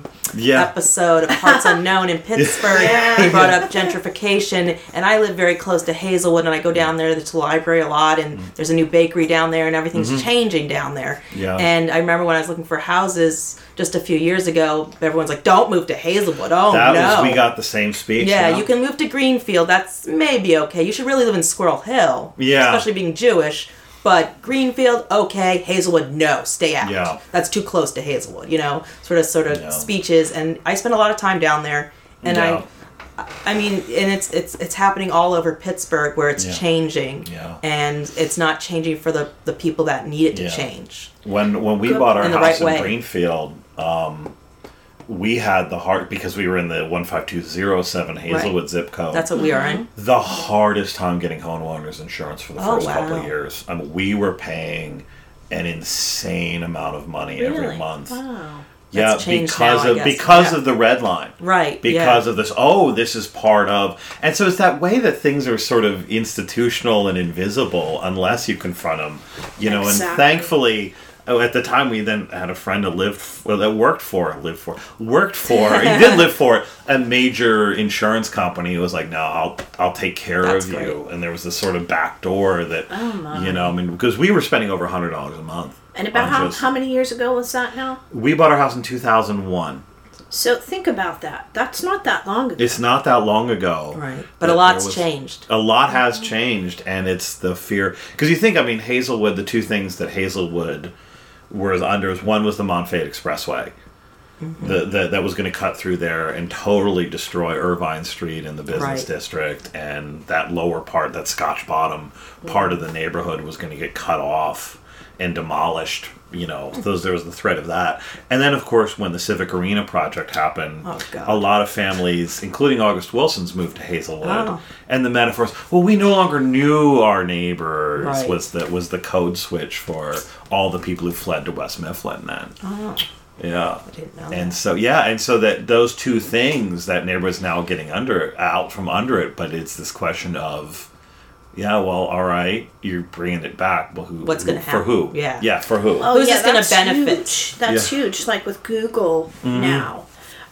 episode of Parts Unknown in Pittsburgh. He brought up gentrification. And I live very close to Hazelwood. And I go down there to the library a lot. And there's a new bakery down there. And everything's changing down there. Yeah. And I remember when I was looking for houses just a few years ago, everyone's like, don't move to Hazelwood. We got the same speech. Yeah, you can move to Greenfield. That's maybe okay. You should really live in Squirrel Hill. Yeah. Especially being Jewish. But Greenfield, okay. Hazelwood, no. Stay out. Yeah. That's too close to Hazelwood, sort of speeches. And I spent a lot of time down there. And I mean, and it's happening all over Pittsburgh where it's changing. Yeah. And it's not changing for the people that need it to change. When we bought our house in Greenfield, we had the hard, because we were in the 15207 Hazelwood zip code. That's what we are in. The hardest time getting homeowners insurance for the first couple of years. I mean, we were paying an insane amount of money every month. Wow. Yeah, because of the red line. Right. Because of this, this is part of. And so it's that way that things are sort of institutional and invisible unless you confront them. And thankfully, at the time we then had a friend that worked for a major insurance company who was like, no, I'll take care of you. And there was this sort of back door that, because we were spending over $100 a month. And about how many years ago was that now? We bought our house in 2001. So think about that. That's not that long ago. It's not that long ago. Right. But a lot's changed. A lot has changed, and it's the fear. Because you think, Hazelwood, the two things that Hazelwood was under, one was the Montfait Expressway. That was going to cut through there and totally destroy Irvine Street in the business district, and that lower part, that Scotch Bottom part of the neighborhood was going to get cut off and demolished. There was the threat of that. And then, of course, when the Civic Arena project happened, a lot of families, including August Wilson's, moved to Hazelwood. And the metaphors, we no longer knew our neighbors, was the code switch for all the people who fled to West Mifflin then. Yeah. I didn't know and that. So that those two things, that neighborhood's now getting out from under it, but it's this question of, all right, you're bringing it back. Well, what's going to happen? For who? Yeah, for who? Who's this going to benefit? Huge. That's huge. Like with Google now.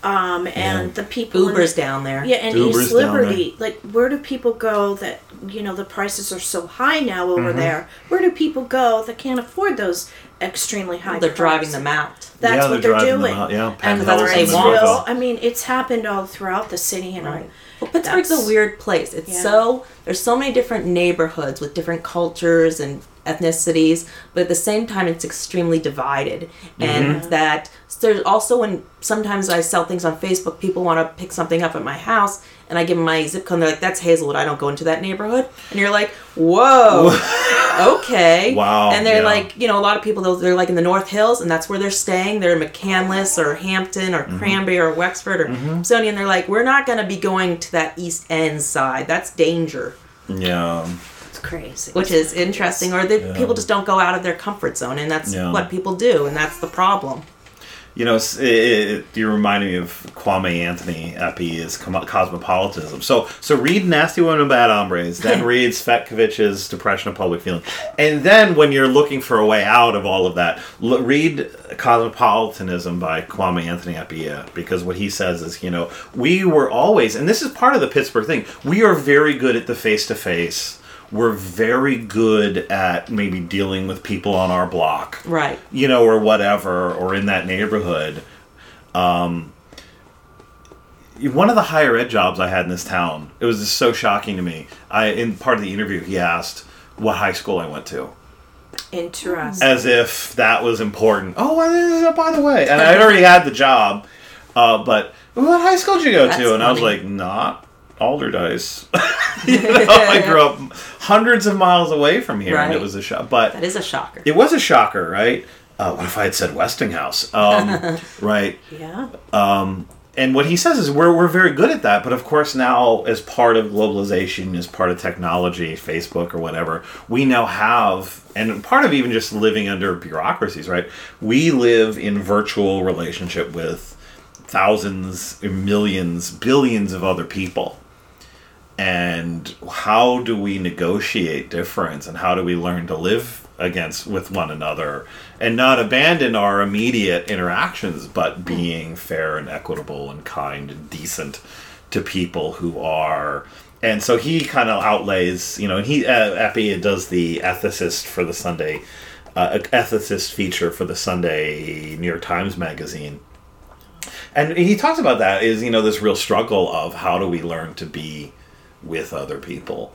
And the people... Uber's down there. Yeah, and Uber's East Liberty. Like, where do people go that, the prices are so high now over there? Where do people go that can't afford those extremely high prices? They're driving them out. That's what they're doing. And that's what they want. I mean, it's happened all throughout the city. Well, Pittsburgh's a weird place. It's there's so many different neighborhoods with different cultures and ethnicities, but at the same time, it's extremely divided. And that there's also, when sometimes I sell things on Facebook, people want to pick something up at my house, and I give them my zip code, and they're like, that's Hazelwood, I don't go into that neighborhood. And you're like, whoa, okay. Wow. And they're like, a lot of people, they're like in the North Hills, and that's where they're staying. They're in McCandless or Hampton or Cranberry or Wexford or Sony, and they're like, we're not going to be going to that East End side. That's danger. Yeah. Crazy. Which is interesting, or people just don't go out of their comfort zone, and that's what people do, and that's the problem. You know, you remind me of Kwame Anthony Epi's Cosmopolitanism. So read Nasty Women and Bad Hombres, then read Svetkovich's Depression of Public Feeling. And then when you're looking for a way out of all of that, read Cosmopolitanism by Kwame Anthony Epi, because what he says is, you know, we were always, and this is part of the Pittsburgh thing, we are very good at the face-to-face. We're very good at maybe dealing with people on our block. Right. You know, or whatever, or in that neighborhood. One of the higher ed jobs I had in this town, it was just so shocking to me. In part of the interview, he asked what high school I went to. Interesting. As if that was important. Oh, by the way. And I already had the job. But what high school did you go to? And funny. I was like, not Alderdice. You know, I grew up hundreds of miles away from here, right. And it was a shock. But that is a shocker. It was a shocker, right? What if I had said Westinghouse? Right. Yeah. And what he says is we're very good at that, but of course now, as part of globalization, as part of technology, Facebook or whatever, we now have, and part of even just living under bureaucracies, right? We live in virtual relationship with thousands, millions, billions of other people. And how do we negotiate difference, and how do we learn to live with one another and not abandon our immediate interactions, but being fair and equitable and kind and decent to people who are. And so he kind of outlays, you know, and he Epi does the ethicist for the Sunday ethicist feature for the Sunday New York Times Magazine. And he talks about that is, you know, this real struggle of how do we learn to be with other people,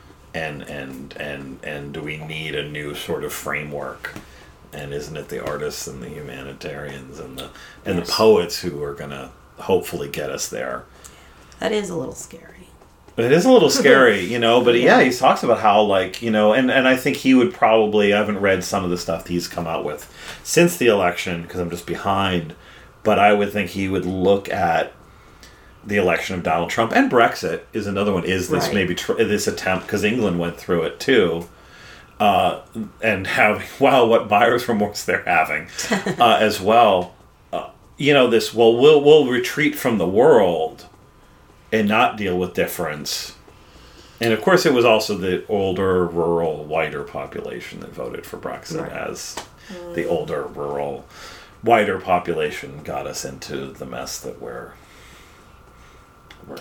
and do we need a new sort of framework? And isn't it the artists and the humanitarians and the poets who are gonna hopefully get us there? That is a little scary. It is a little scary, you know, but yeah, he talks about how, like, you know, and I think he would probably, I haven't read some of the stuff he's come out with since the election because I'm just behind, but I would think he would look at the election of Donald Trump, and Brexit is another one, is this maybe this attempt, because England went through it too, and having, wow, what buyer's remorse they're having as well. You know, this, well, we'll retreat from the world and not deal with difference. And of course it was also the older, rural, whiter population that voted for Brexit, as the older, rural, whiter population got us into the mess that we're in.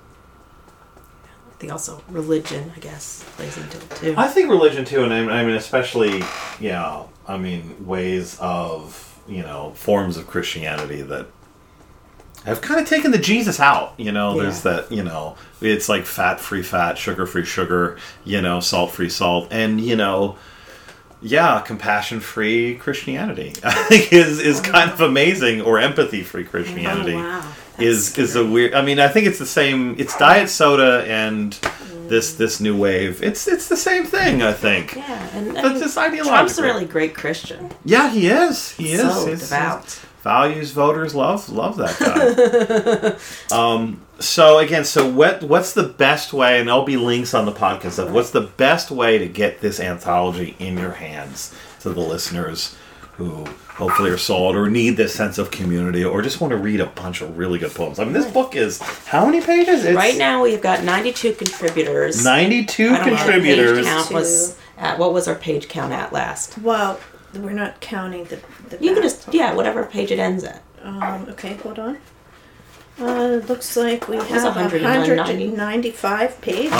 I think also religion, I guess, plays into it too. I think religion too, and I mean especially, yeah, I mean ways of, you know, forms of Christianity that have kind of taken the Jesus out, you know. Yeah. There's that, you know, it's like fat-free fat, sugar-free sugar, you know, salt-free salt, and, you know, yeah, compassion-free Christianity I think is kind of amazing, or empathy-free Christianity. Oh, wow. Is a weird. I mean, I think it's the same. It's diet soda and this new wave. It's the same thing, I think. Yeah, and but this ideological. Trump's a really great Christian. Yeah, he is. He is. So devout. Values voters love that guy. So what's the best way? And there'll be links on the podcast of what's the best way to get this anthology in your hands to the listeners who hopefully are sold or need this sense of community or just want to read a bunch of really good poems. I mean, this book is how many pages? Right now we've got 92 contributors. 92 contributors. Page count was at, what was our page count at last? Well, we're not counting the you can just, whatever page it ends at. Okay, hold on. Looks like we have 195 pages.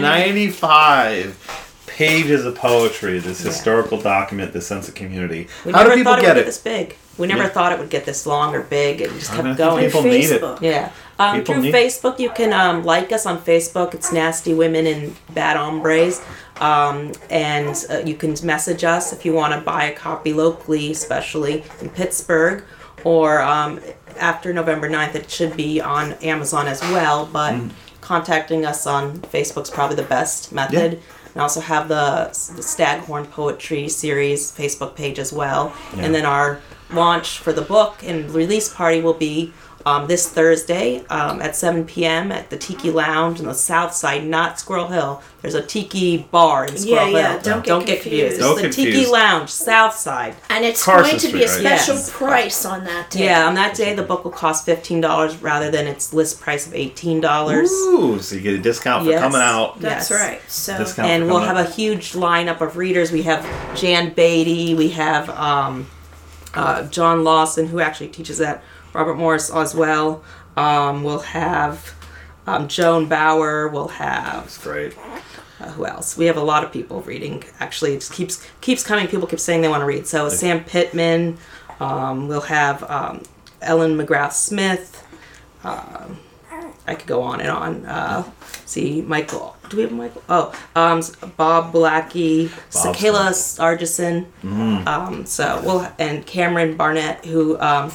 195 pages of poetry, this historical document, this sense of community. How do people get it? This big. We never thought it would get this long or big. It just kept going. People need it. Yeah. Through Facebook, you can like us on Facebook. It's Nasty Women and Bad Hombres. And you can message us if you want to buy a copy locally, especially in Pittsburgh. Or after November 9th, it should be on Amazon as well. But contacting us on Facebook's probably the best method. Yeah. We also have the Staghorn Poetry Series Facebook page as well. Yeah. And then our launch for the book and release party will be this Thursday at 7 p.m. at the Tiki Lounge in the South Side, not Squirrel Hill. There's a Tiki bar in Squirrel Hill. Don't get confused. It's the Tiki Lounge, South Side. And it's Carson going to be a Street, right? special Yes. price on that day. Yeah, on that day the book will cost $15 rather than its list price of $18. Ooh, so you get a discount for Yes. coming out. That's Yes. right. So Discount. And we'll Coming have up. a huge lineup of readers. We have Jan Beatty, we have John Lawson, who actually teaches at Robert Morris as well. We'll have Joan Bauer. We'll have That's great. who else? We have a lot of people reading. Actually, it just keeps coming. People keep saying they want to read. So Sam Pittman. We'll have Ellen McGrath Smith. I could go on and on. See, Michael. Do we have Michael? Oh, Bob Blackie, Kayla Sargison. So and Cameron Barnett, who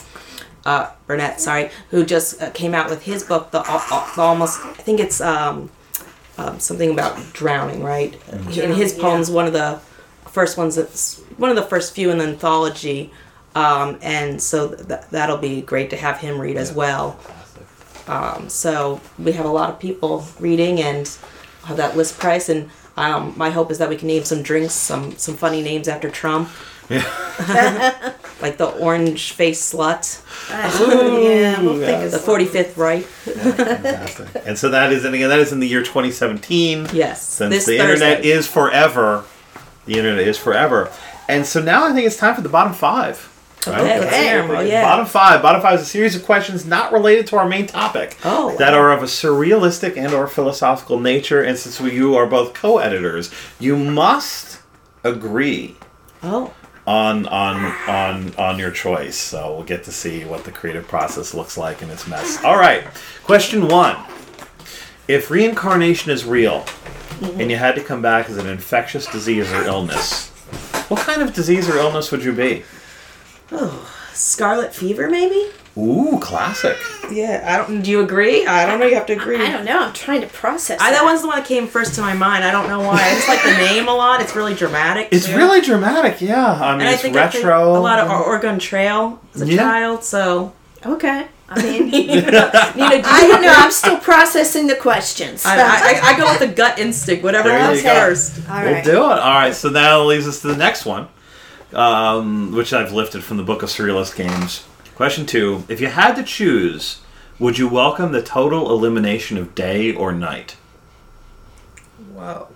who just came out with his book, the almost. I think it's something about drowning, right? In his poems, one of the first ones. That's one of the first few in the anthology, and so that'll be great to have him read as well. So we have a lot of people reading and have that list price, and my hope is that we can name some drinks, some funny names after Trump. Yeah. Like the orange face slut, yeah, we'll think of the something. 45th right. Fantastic. And so that is in the year 2017. Yes. Since this the Thursday. internet is forever. The internet is forever. And so now I think it's time for the bottom five. Right? Okay, let's hear 'em. Oh, yeah. Bottom five. Bottom five is a series of questions not related to our main topic. Oh, That wow. are of a surrealistic and or philosophical nature. And since you are both co-editors, you must agree Oh. on your choice. So we'll get to see what the creative process looks like in its mess. All right. Question 1. If reincarnation is real and you had to come back as an infectious disease or illness, what kind of disease or illness would you be? Oh, scarlet fever, maybe? Ooh, classic. Yeah, I don't. Do you agree? I don't know. You have to agree. I don't know. I'm trying to process That one's the one that came first to my mind. I don't know why. I just like the name a lot. It's really dramatic. It's too. really dramatic, yeah. I mean, And I it's think I played retro. a lot of Oregon Trail as a Yeah. child. So Okay. I mean, Nina, I don't know. I'm still processing the questions. I go with the gut instinct. Whatever There comes you go. first. All We'll right. do it. All right, so that leads us to the next one, which I've lifted from the Book of Surrealist Games. Question 2. If you had to choose, would you welcome the total elimination of day or night? Whoa.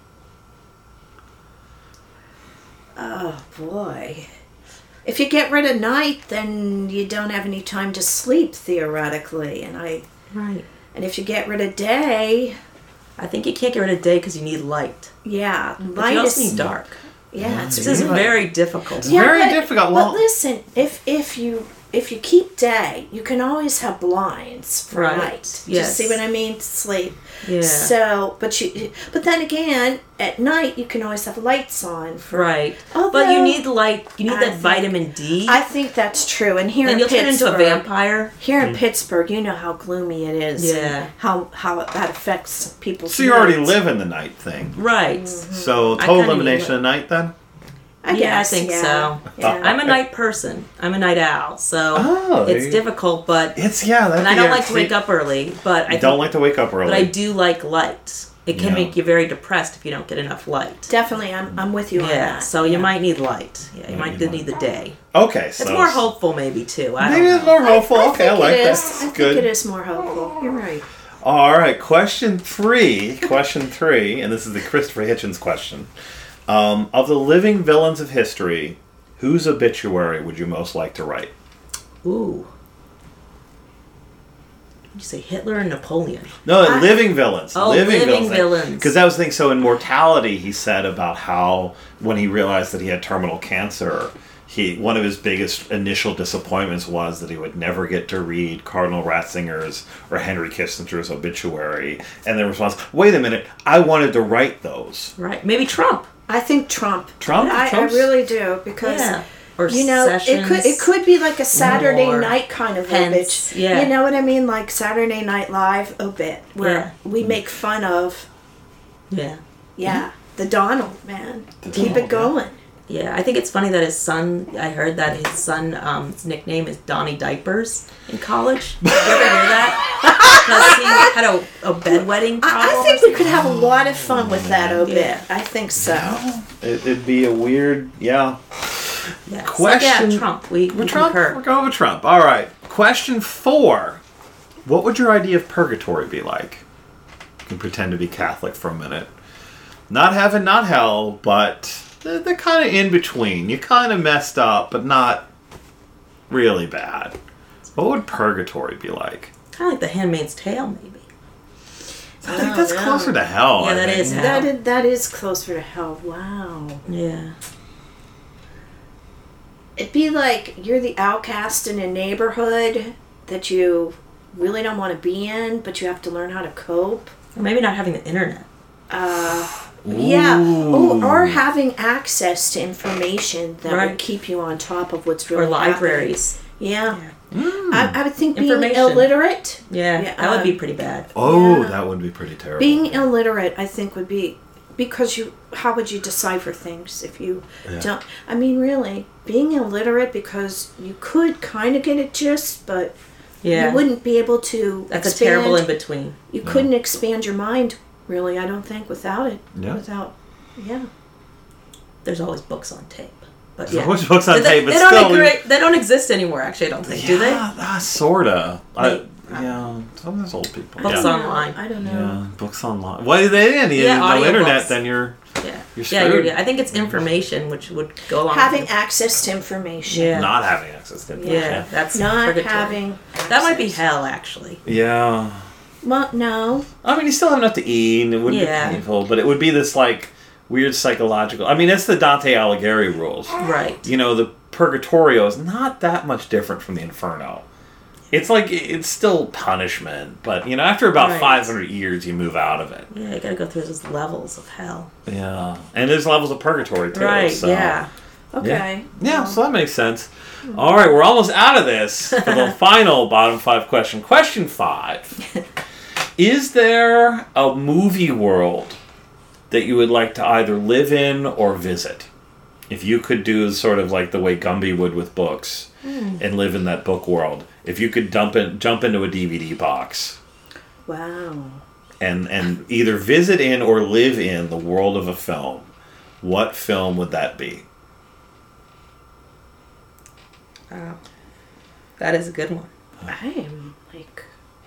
Oh boy. If you get rid of night, then you don't have any time to sleep theoretically, Right. and if you get rid of day, I think you can't get rid of day because you need light. yeah, But light you also is need dark. yeah, it's This is really- very difficult. Yeah. very difficult. Well- But listen, if you keep day, you can always have blinds for Right. night. Yes. Just see what I mean? To sleep. Yeah. So, but then again, at night you can always have lights on. Right. but Although- you need light. You need I that think- vitamin D. I think that's true. And here and in you'll turn Pittsburgh, into a vampire. here in Pittsburgh, you know how gloomy it is. Yeah. And how that affects people's. So you already moods. live in the night thing. Right. So I total kinda elimination need of night then? I Yeah, guess, I think yeah. so. Yeah. I'm a night person. I'm a night owl. So Oh, it's you- difficult, but It's, yeah. and I don't like to wake up early. But I You don't think- like to wake up early. But I do like light. It can Yeah. make you very depressed if you don't get enough light. Definitely, I'm with you on Yeah, that. so you might need light. Yeah, you Yeah, might you need the day. Okay, so... It's more hopeful, maybe too. I Maybe don't it's know. more hopeful. Okay, I think like it that. is. I think Good. it is more hopeful. You're right. All right, question 3. Question 3, and this is the Christopher Hitchens question. Of the living villains of history, whose obituary would you most like to write? Ooh. Did you say Hitler and Napoleon? No, living villains. Oh, living villains. Because that was the thing. So in Mortality, he said about how when he realized that he had terminal cancer, one of his biggest initial disappointments was that he would never get to read Cardinal Ratzinger's or Henry Kissinger's obituary. And the response, wait a minute, I wanted to write those. Right. Maybe Trump. I think Trump. Trump? I Trump's- really do because Yeah. Or you know Sessions. it could be like a Saturday Or night kind of Pence, obit. yeah. You know what I mean? Like Saturday Night Live obit where we make fun of Yeah. the Donald man. The Keep Donald, it going. Yeah, I think it's funny that his son, I heard that his son's nickname is Donnie Diapers in college. Did you ever hear that? Because he had a bedwetting problem. I think we could have a lot of fun with that obit. Yeah. I think so. It'd be a weird, Yeah. Question. So, Trump. We Trump? concur. We're going with Trump. All right. Question 4. What would your idea of purgatory be like? You can pretend to be Catholic for a minute. Not heaven, not hell, but they're kind of in between. You kind of messed up, but not really bad. What would purgatory be like? Kind of like The Handmaid's Tale, maybe. I think that's closer to hell. Yeah, I that think. is hell. That is closer to hell. Wow. Yeah. It'd be like you're the outcast in a neighborhood that you really don't want to be in, but you have to learn how to cope. Or maybe not having the internet. Yeah. Oh, or having access to information that Right. would keep you on top of what's really Or libraries. happening. Yeah. I would think being Information. illiterate. Yeah, Yeah, that would be pretty bad. Oh, Yeah. that would be pretty terrible. Being illiterate, I think, would be because how would you decipher things if you don't? I mean, really, being illiterate because you could kind of get a gist, but Yeah. you wouldn't be able to. That's a expand. terrible in between. You couldn't expand your mind, really. I don't think without it. Yeah. Yeah. There's always books on tape. But There's yeah. always books on tape, but they still. they don't exist anymore, actually, I don't think. Do they? Sorta. They- Yeah, some of those old people. Books yeah. online. I don't know. Yeah, books online. Well, they didn't. Yeah, no audiobooks. internet, then you're Yeah. You're Yeah, screwed. I think it's information, which would go along Having with access to information. Yeah. not having access to it. information. Yeah, that's Not purgatory. having That might be access. hell, actually. Yeah. Well, no. I mean, you still have enough to eat, and it wouldn't Yeah. be painful, but it would be this, like, weird psychological... I mean, it's the Dante Alighieri rules. Right. You know, the Purgatorio is not that much different from the Inferno. It's like, it's still punishment, but, you know, after about Right. 500 years, you move out of it. Yeah, you gotta go through those levels of hell. Yeah. And there's levels of purgatory, too. Right, so. yeah. Okay. Yeah, so that makes sense. All right, we're almost out of this for the final bottom 5 question. Question 5. Is there a movie world that you would like to either live in or visit? If you could do sort of like the way Gumby would with books and live in that book world. If you could jump into a DVD box Wow. and either visit in or live in the world of a film, what film would that be? Wow. That is a good one. I am, like,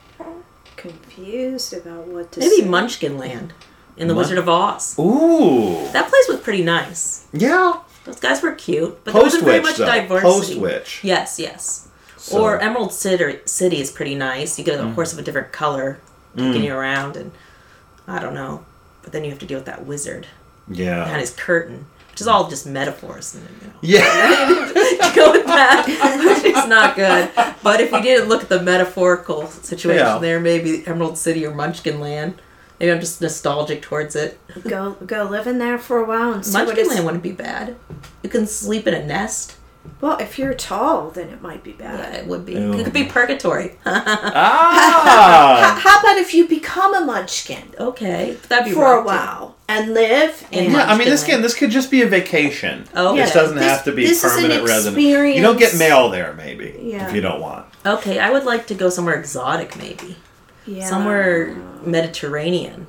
confused about what to Maybe say. Munchkin Land in The Mun- Wizard of Oz. Ooh. That place was pretty nice. Yeah. Those guys were cute, but there wasn't very much diversity. Post-Witch. Yes, yes. So- Or Emerald City is pretty nice. You get a horse of a different color kicking you around, and I don't know. But then you have to deal with that wizard Yeah. and his curtain, which is all just metaphors. And, Yeah. to go with that, which is not good. But if we didn't look at the metaphorical situation Yeah. there, maybe Emerald City or Munchkin Land. Maybe I'm just nostalgic towards it. Go live in there for a while and see what Munchkin it's... Land wouldn't be bad. You can sleep in a nest. Well, if you're tall, then it might be Yeah, bad. it would be. Ew. It could be purgatory. Ah. How about if you become a munchkin Okay, that'd be for rough, a while and live in... In Yeah, I mean, Munchkin this could just be a vacation. Oh, This okay. doesn't have to be This is an permanent resident. experience. You don't get mail there, maybe, Yeah. if you don't want. Okay, I would like to go somewhere exotic, maybe. Yeah. Somewhere Mediterranean.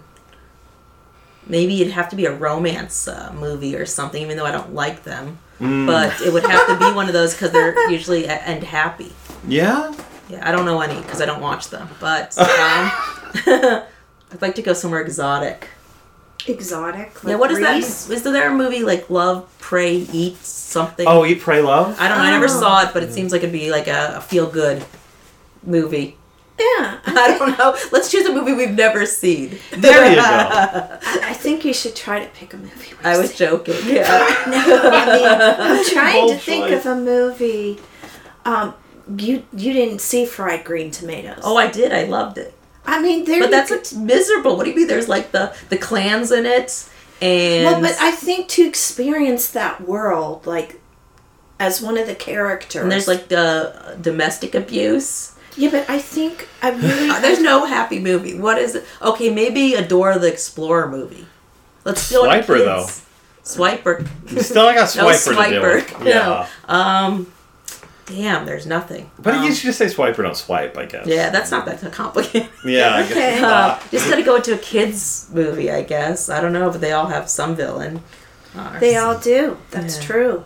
Maybe it'd have to be a romance movie or something, even though I don't like them. But it would have to be one of those because they're usually end happy. Yeah? Yeah, I don't know any because I don't watch them. But I'd like to go somewhere exotic. Exotic? Yeah, what is Greece? that? Is there a movie like Love, Pray, Eat something? Oh, Eat, Pray, Love? I don't know. I never Oh. saw it, but it seems like it'd be like a feel-good movie. Yeah. I don't know. Let's choose a movie we've never seen. There you go. I think you should try to pick a movie. I was joking. Yeah. No, I mean, I'm trying to Bold think choice. of a movie. You didn't see Fried Green Tomatoes. Oh, I did. I loved it. I mean, there. But that's miserable. What do you mean? There's like the clans in it, and well, but I think to experience that world, like as one of the characters, and there's like the domestic abuse. yeah, but I think I really There's no happy movie. What is it? Okay, maybe a Dora the Explorer movie. Let's go to Swiper, kids. Swiper. Still, I got No Swiper to deal Swiper. with. Yeah. No. Damn, there's nothing. But you should just say Swiper, don't swipe, I guess. Yeah, that's not that complicated. Yeah, I Okay. guess. Just gotta go into a kid's movie, I guess. I don't know, but they all have some villain. They all do. That's Yeah. true.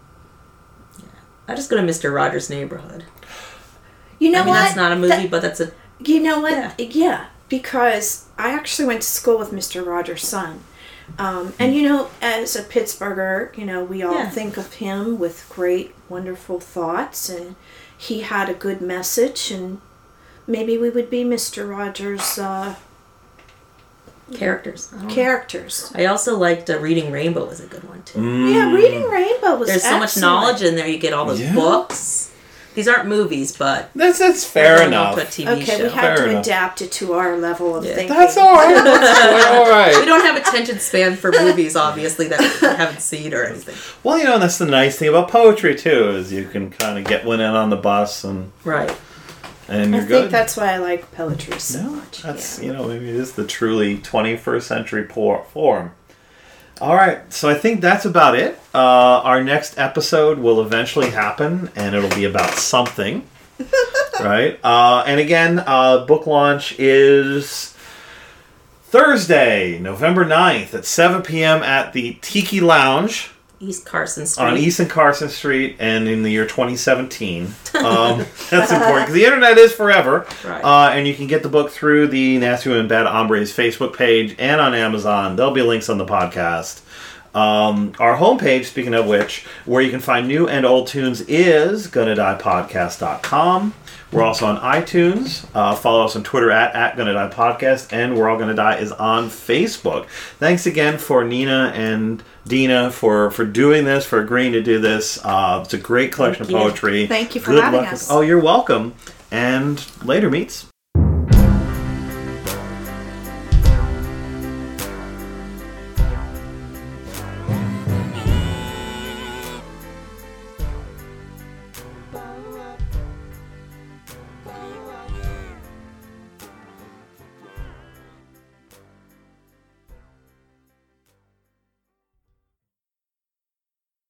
I just go to Mr. Rogers' Neighborhood. You know I mean, what? that's not a movie, but that's a... You know what? Yeah. Yeah, because I actually went to school with Mr. Rogers' son. And, you know, as a Pittsburgher, you know, we all Yeah. think of him with great, wonderful thoughts. And he had a good message. And maybe we would be Mr. Rogers' characters. I don't know. characters. I also liked Reading Rainbow was a good one, too. Yeah, Reading Rainbow was There's so much excellent. knowledge in there. You get all those Yeah. books. These aren't movies, but... That's fair they're enough. To a TV Okay, show. we had Fair to enough. adapt it to our level of Yeah. thinking. That's all right. That's all We right. don't have attention span for movies, obviously, that we haven't seen or anything. Well, you know, and that's the nice thing about poetry, too, is you can kind of get one in on the bus and Right. you're I good. think that's why I like poetry so No, much. that's, yeah. you know, maybe it is the truly 21st century form. All right, so I think that's about it. Our next episode will eventually happen, and it'll be about something, right? And again, book launch is Thursday, November 9th at 7 p.m. at the Tiki Lounge East Carson Street. on East and Carson Street, and in the year 2017. That's important because the internet is forever. Right. And you can get the book through the Nasty Women Bad Hombres Facebook page and on Amazon. There'll be links on the podcast. Our homepage, speaking of which, where you can find new and old tunes, is gonnadiepodcast.com. We're also on iTunes. Follow us on Twitter at Gonna Die Podcast, and We're All Gonna Die is on Facebook. Thanks again for Nina and Dina for doing this, for agreeing to do this. It's a great collection Thank of you. poetry. Thank you for Good having luck us. Oh, you're welcome. And later, meets.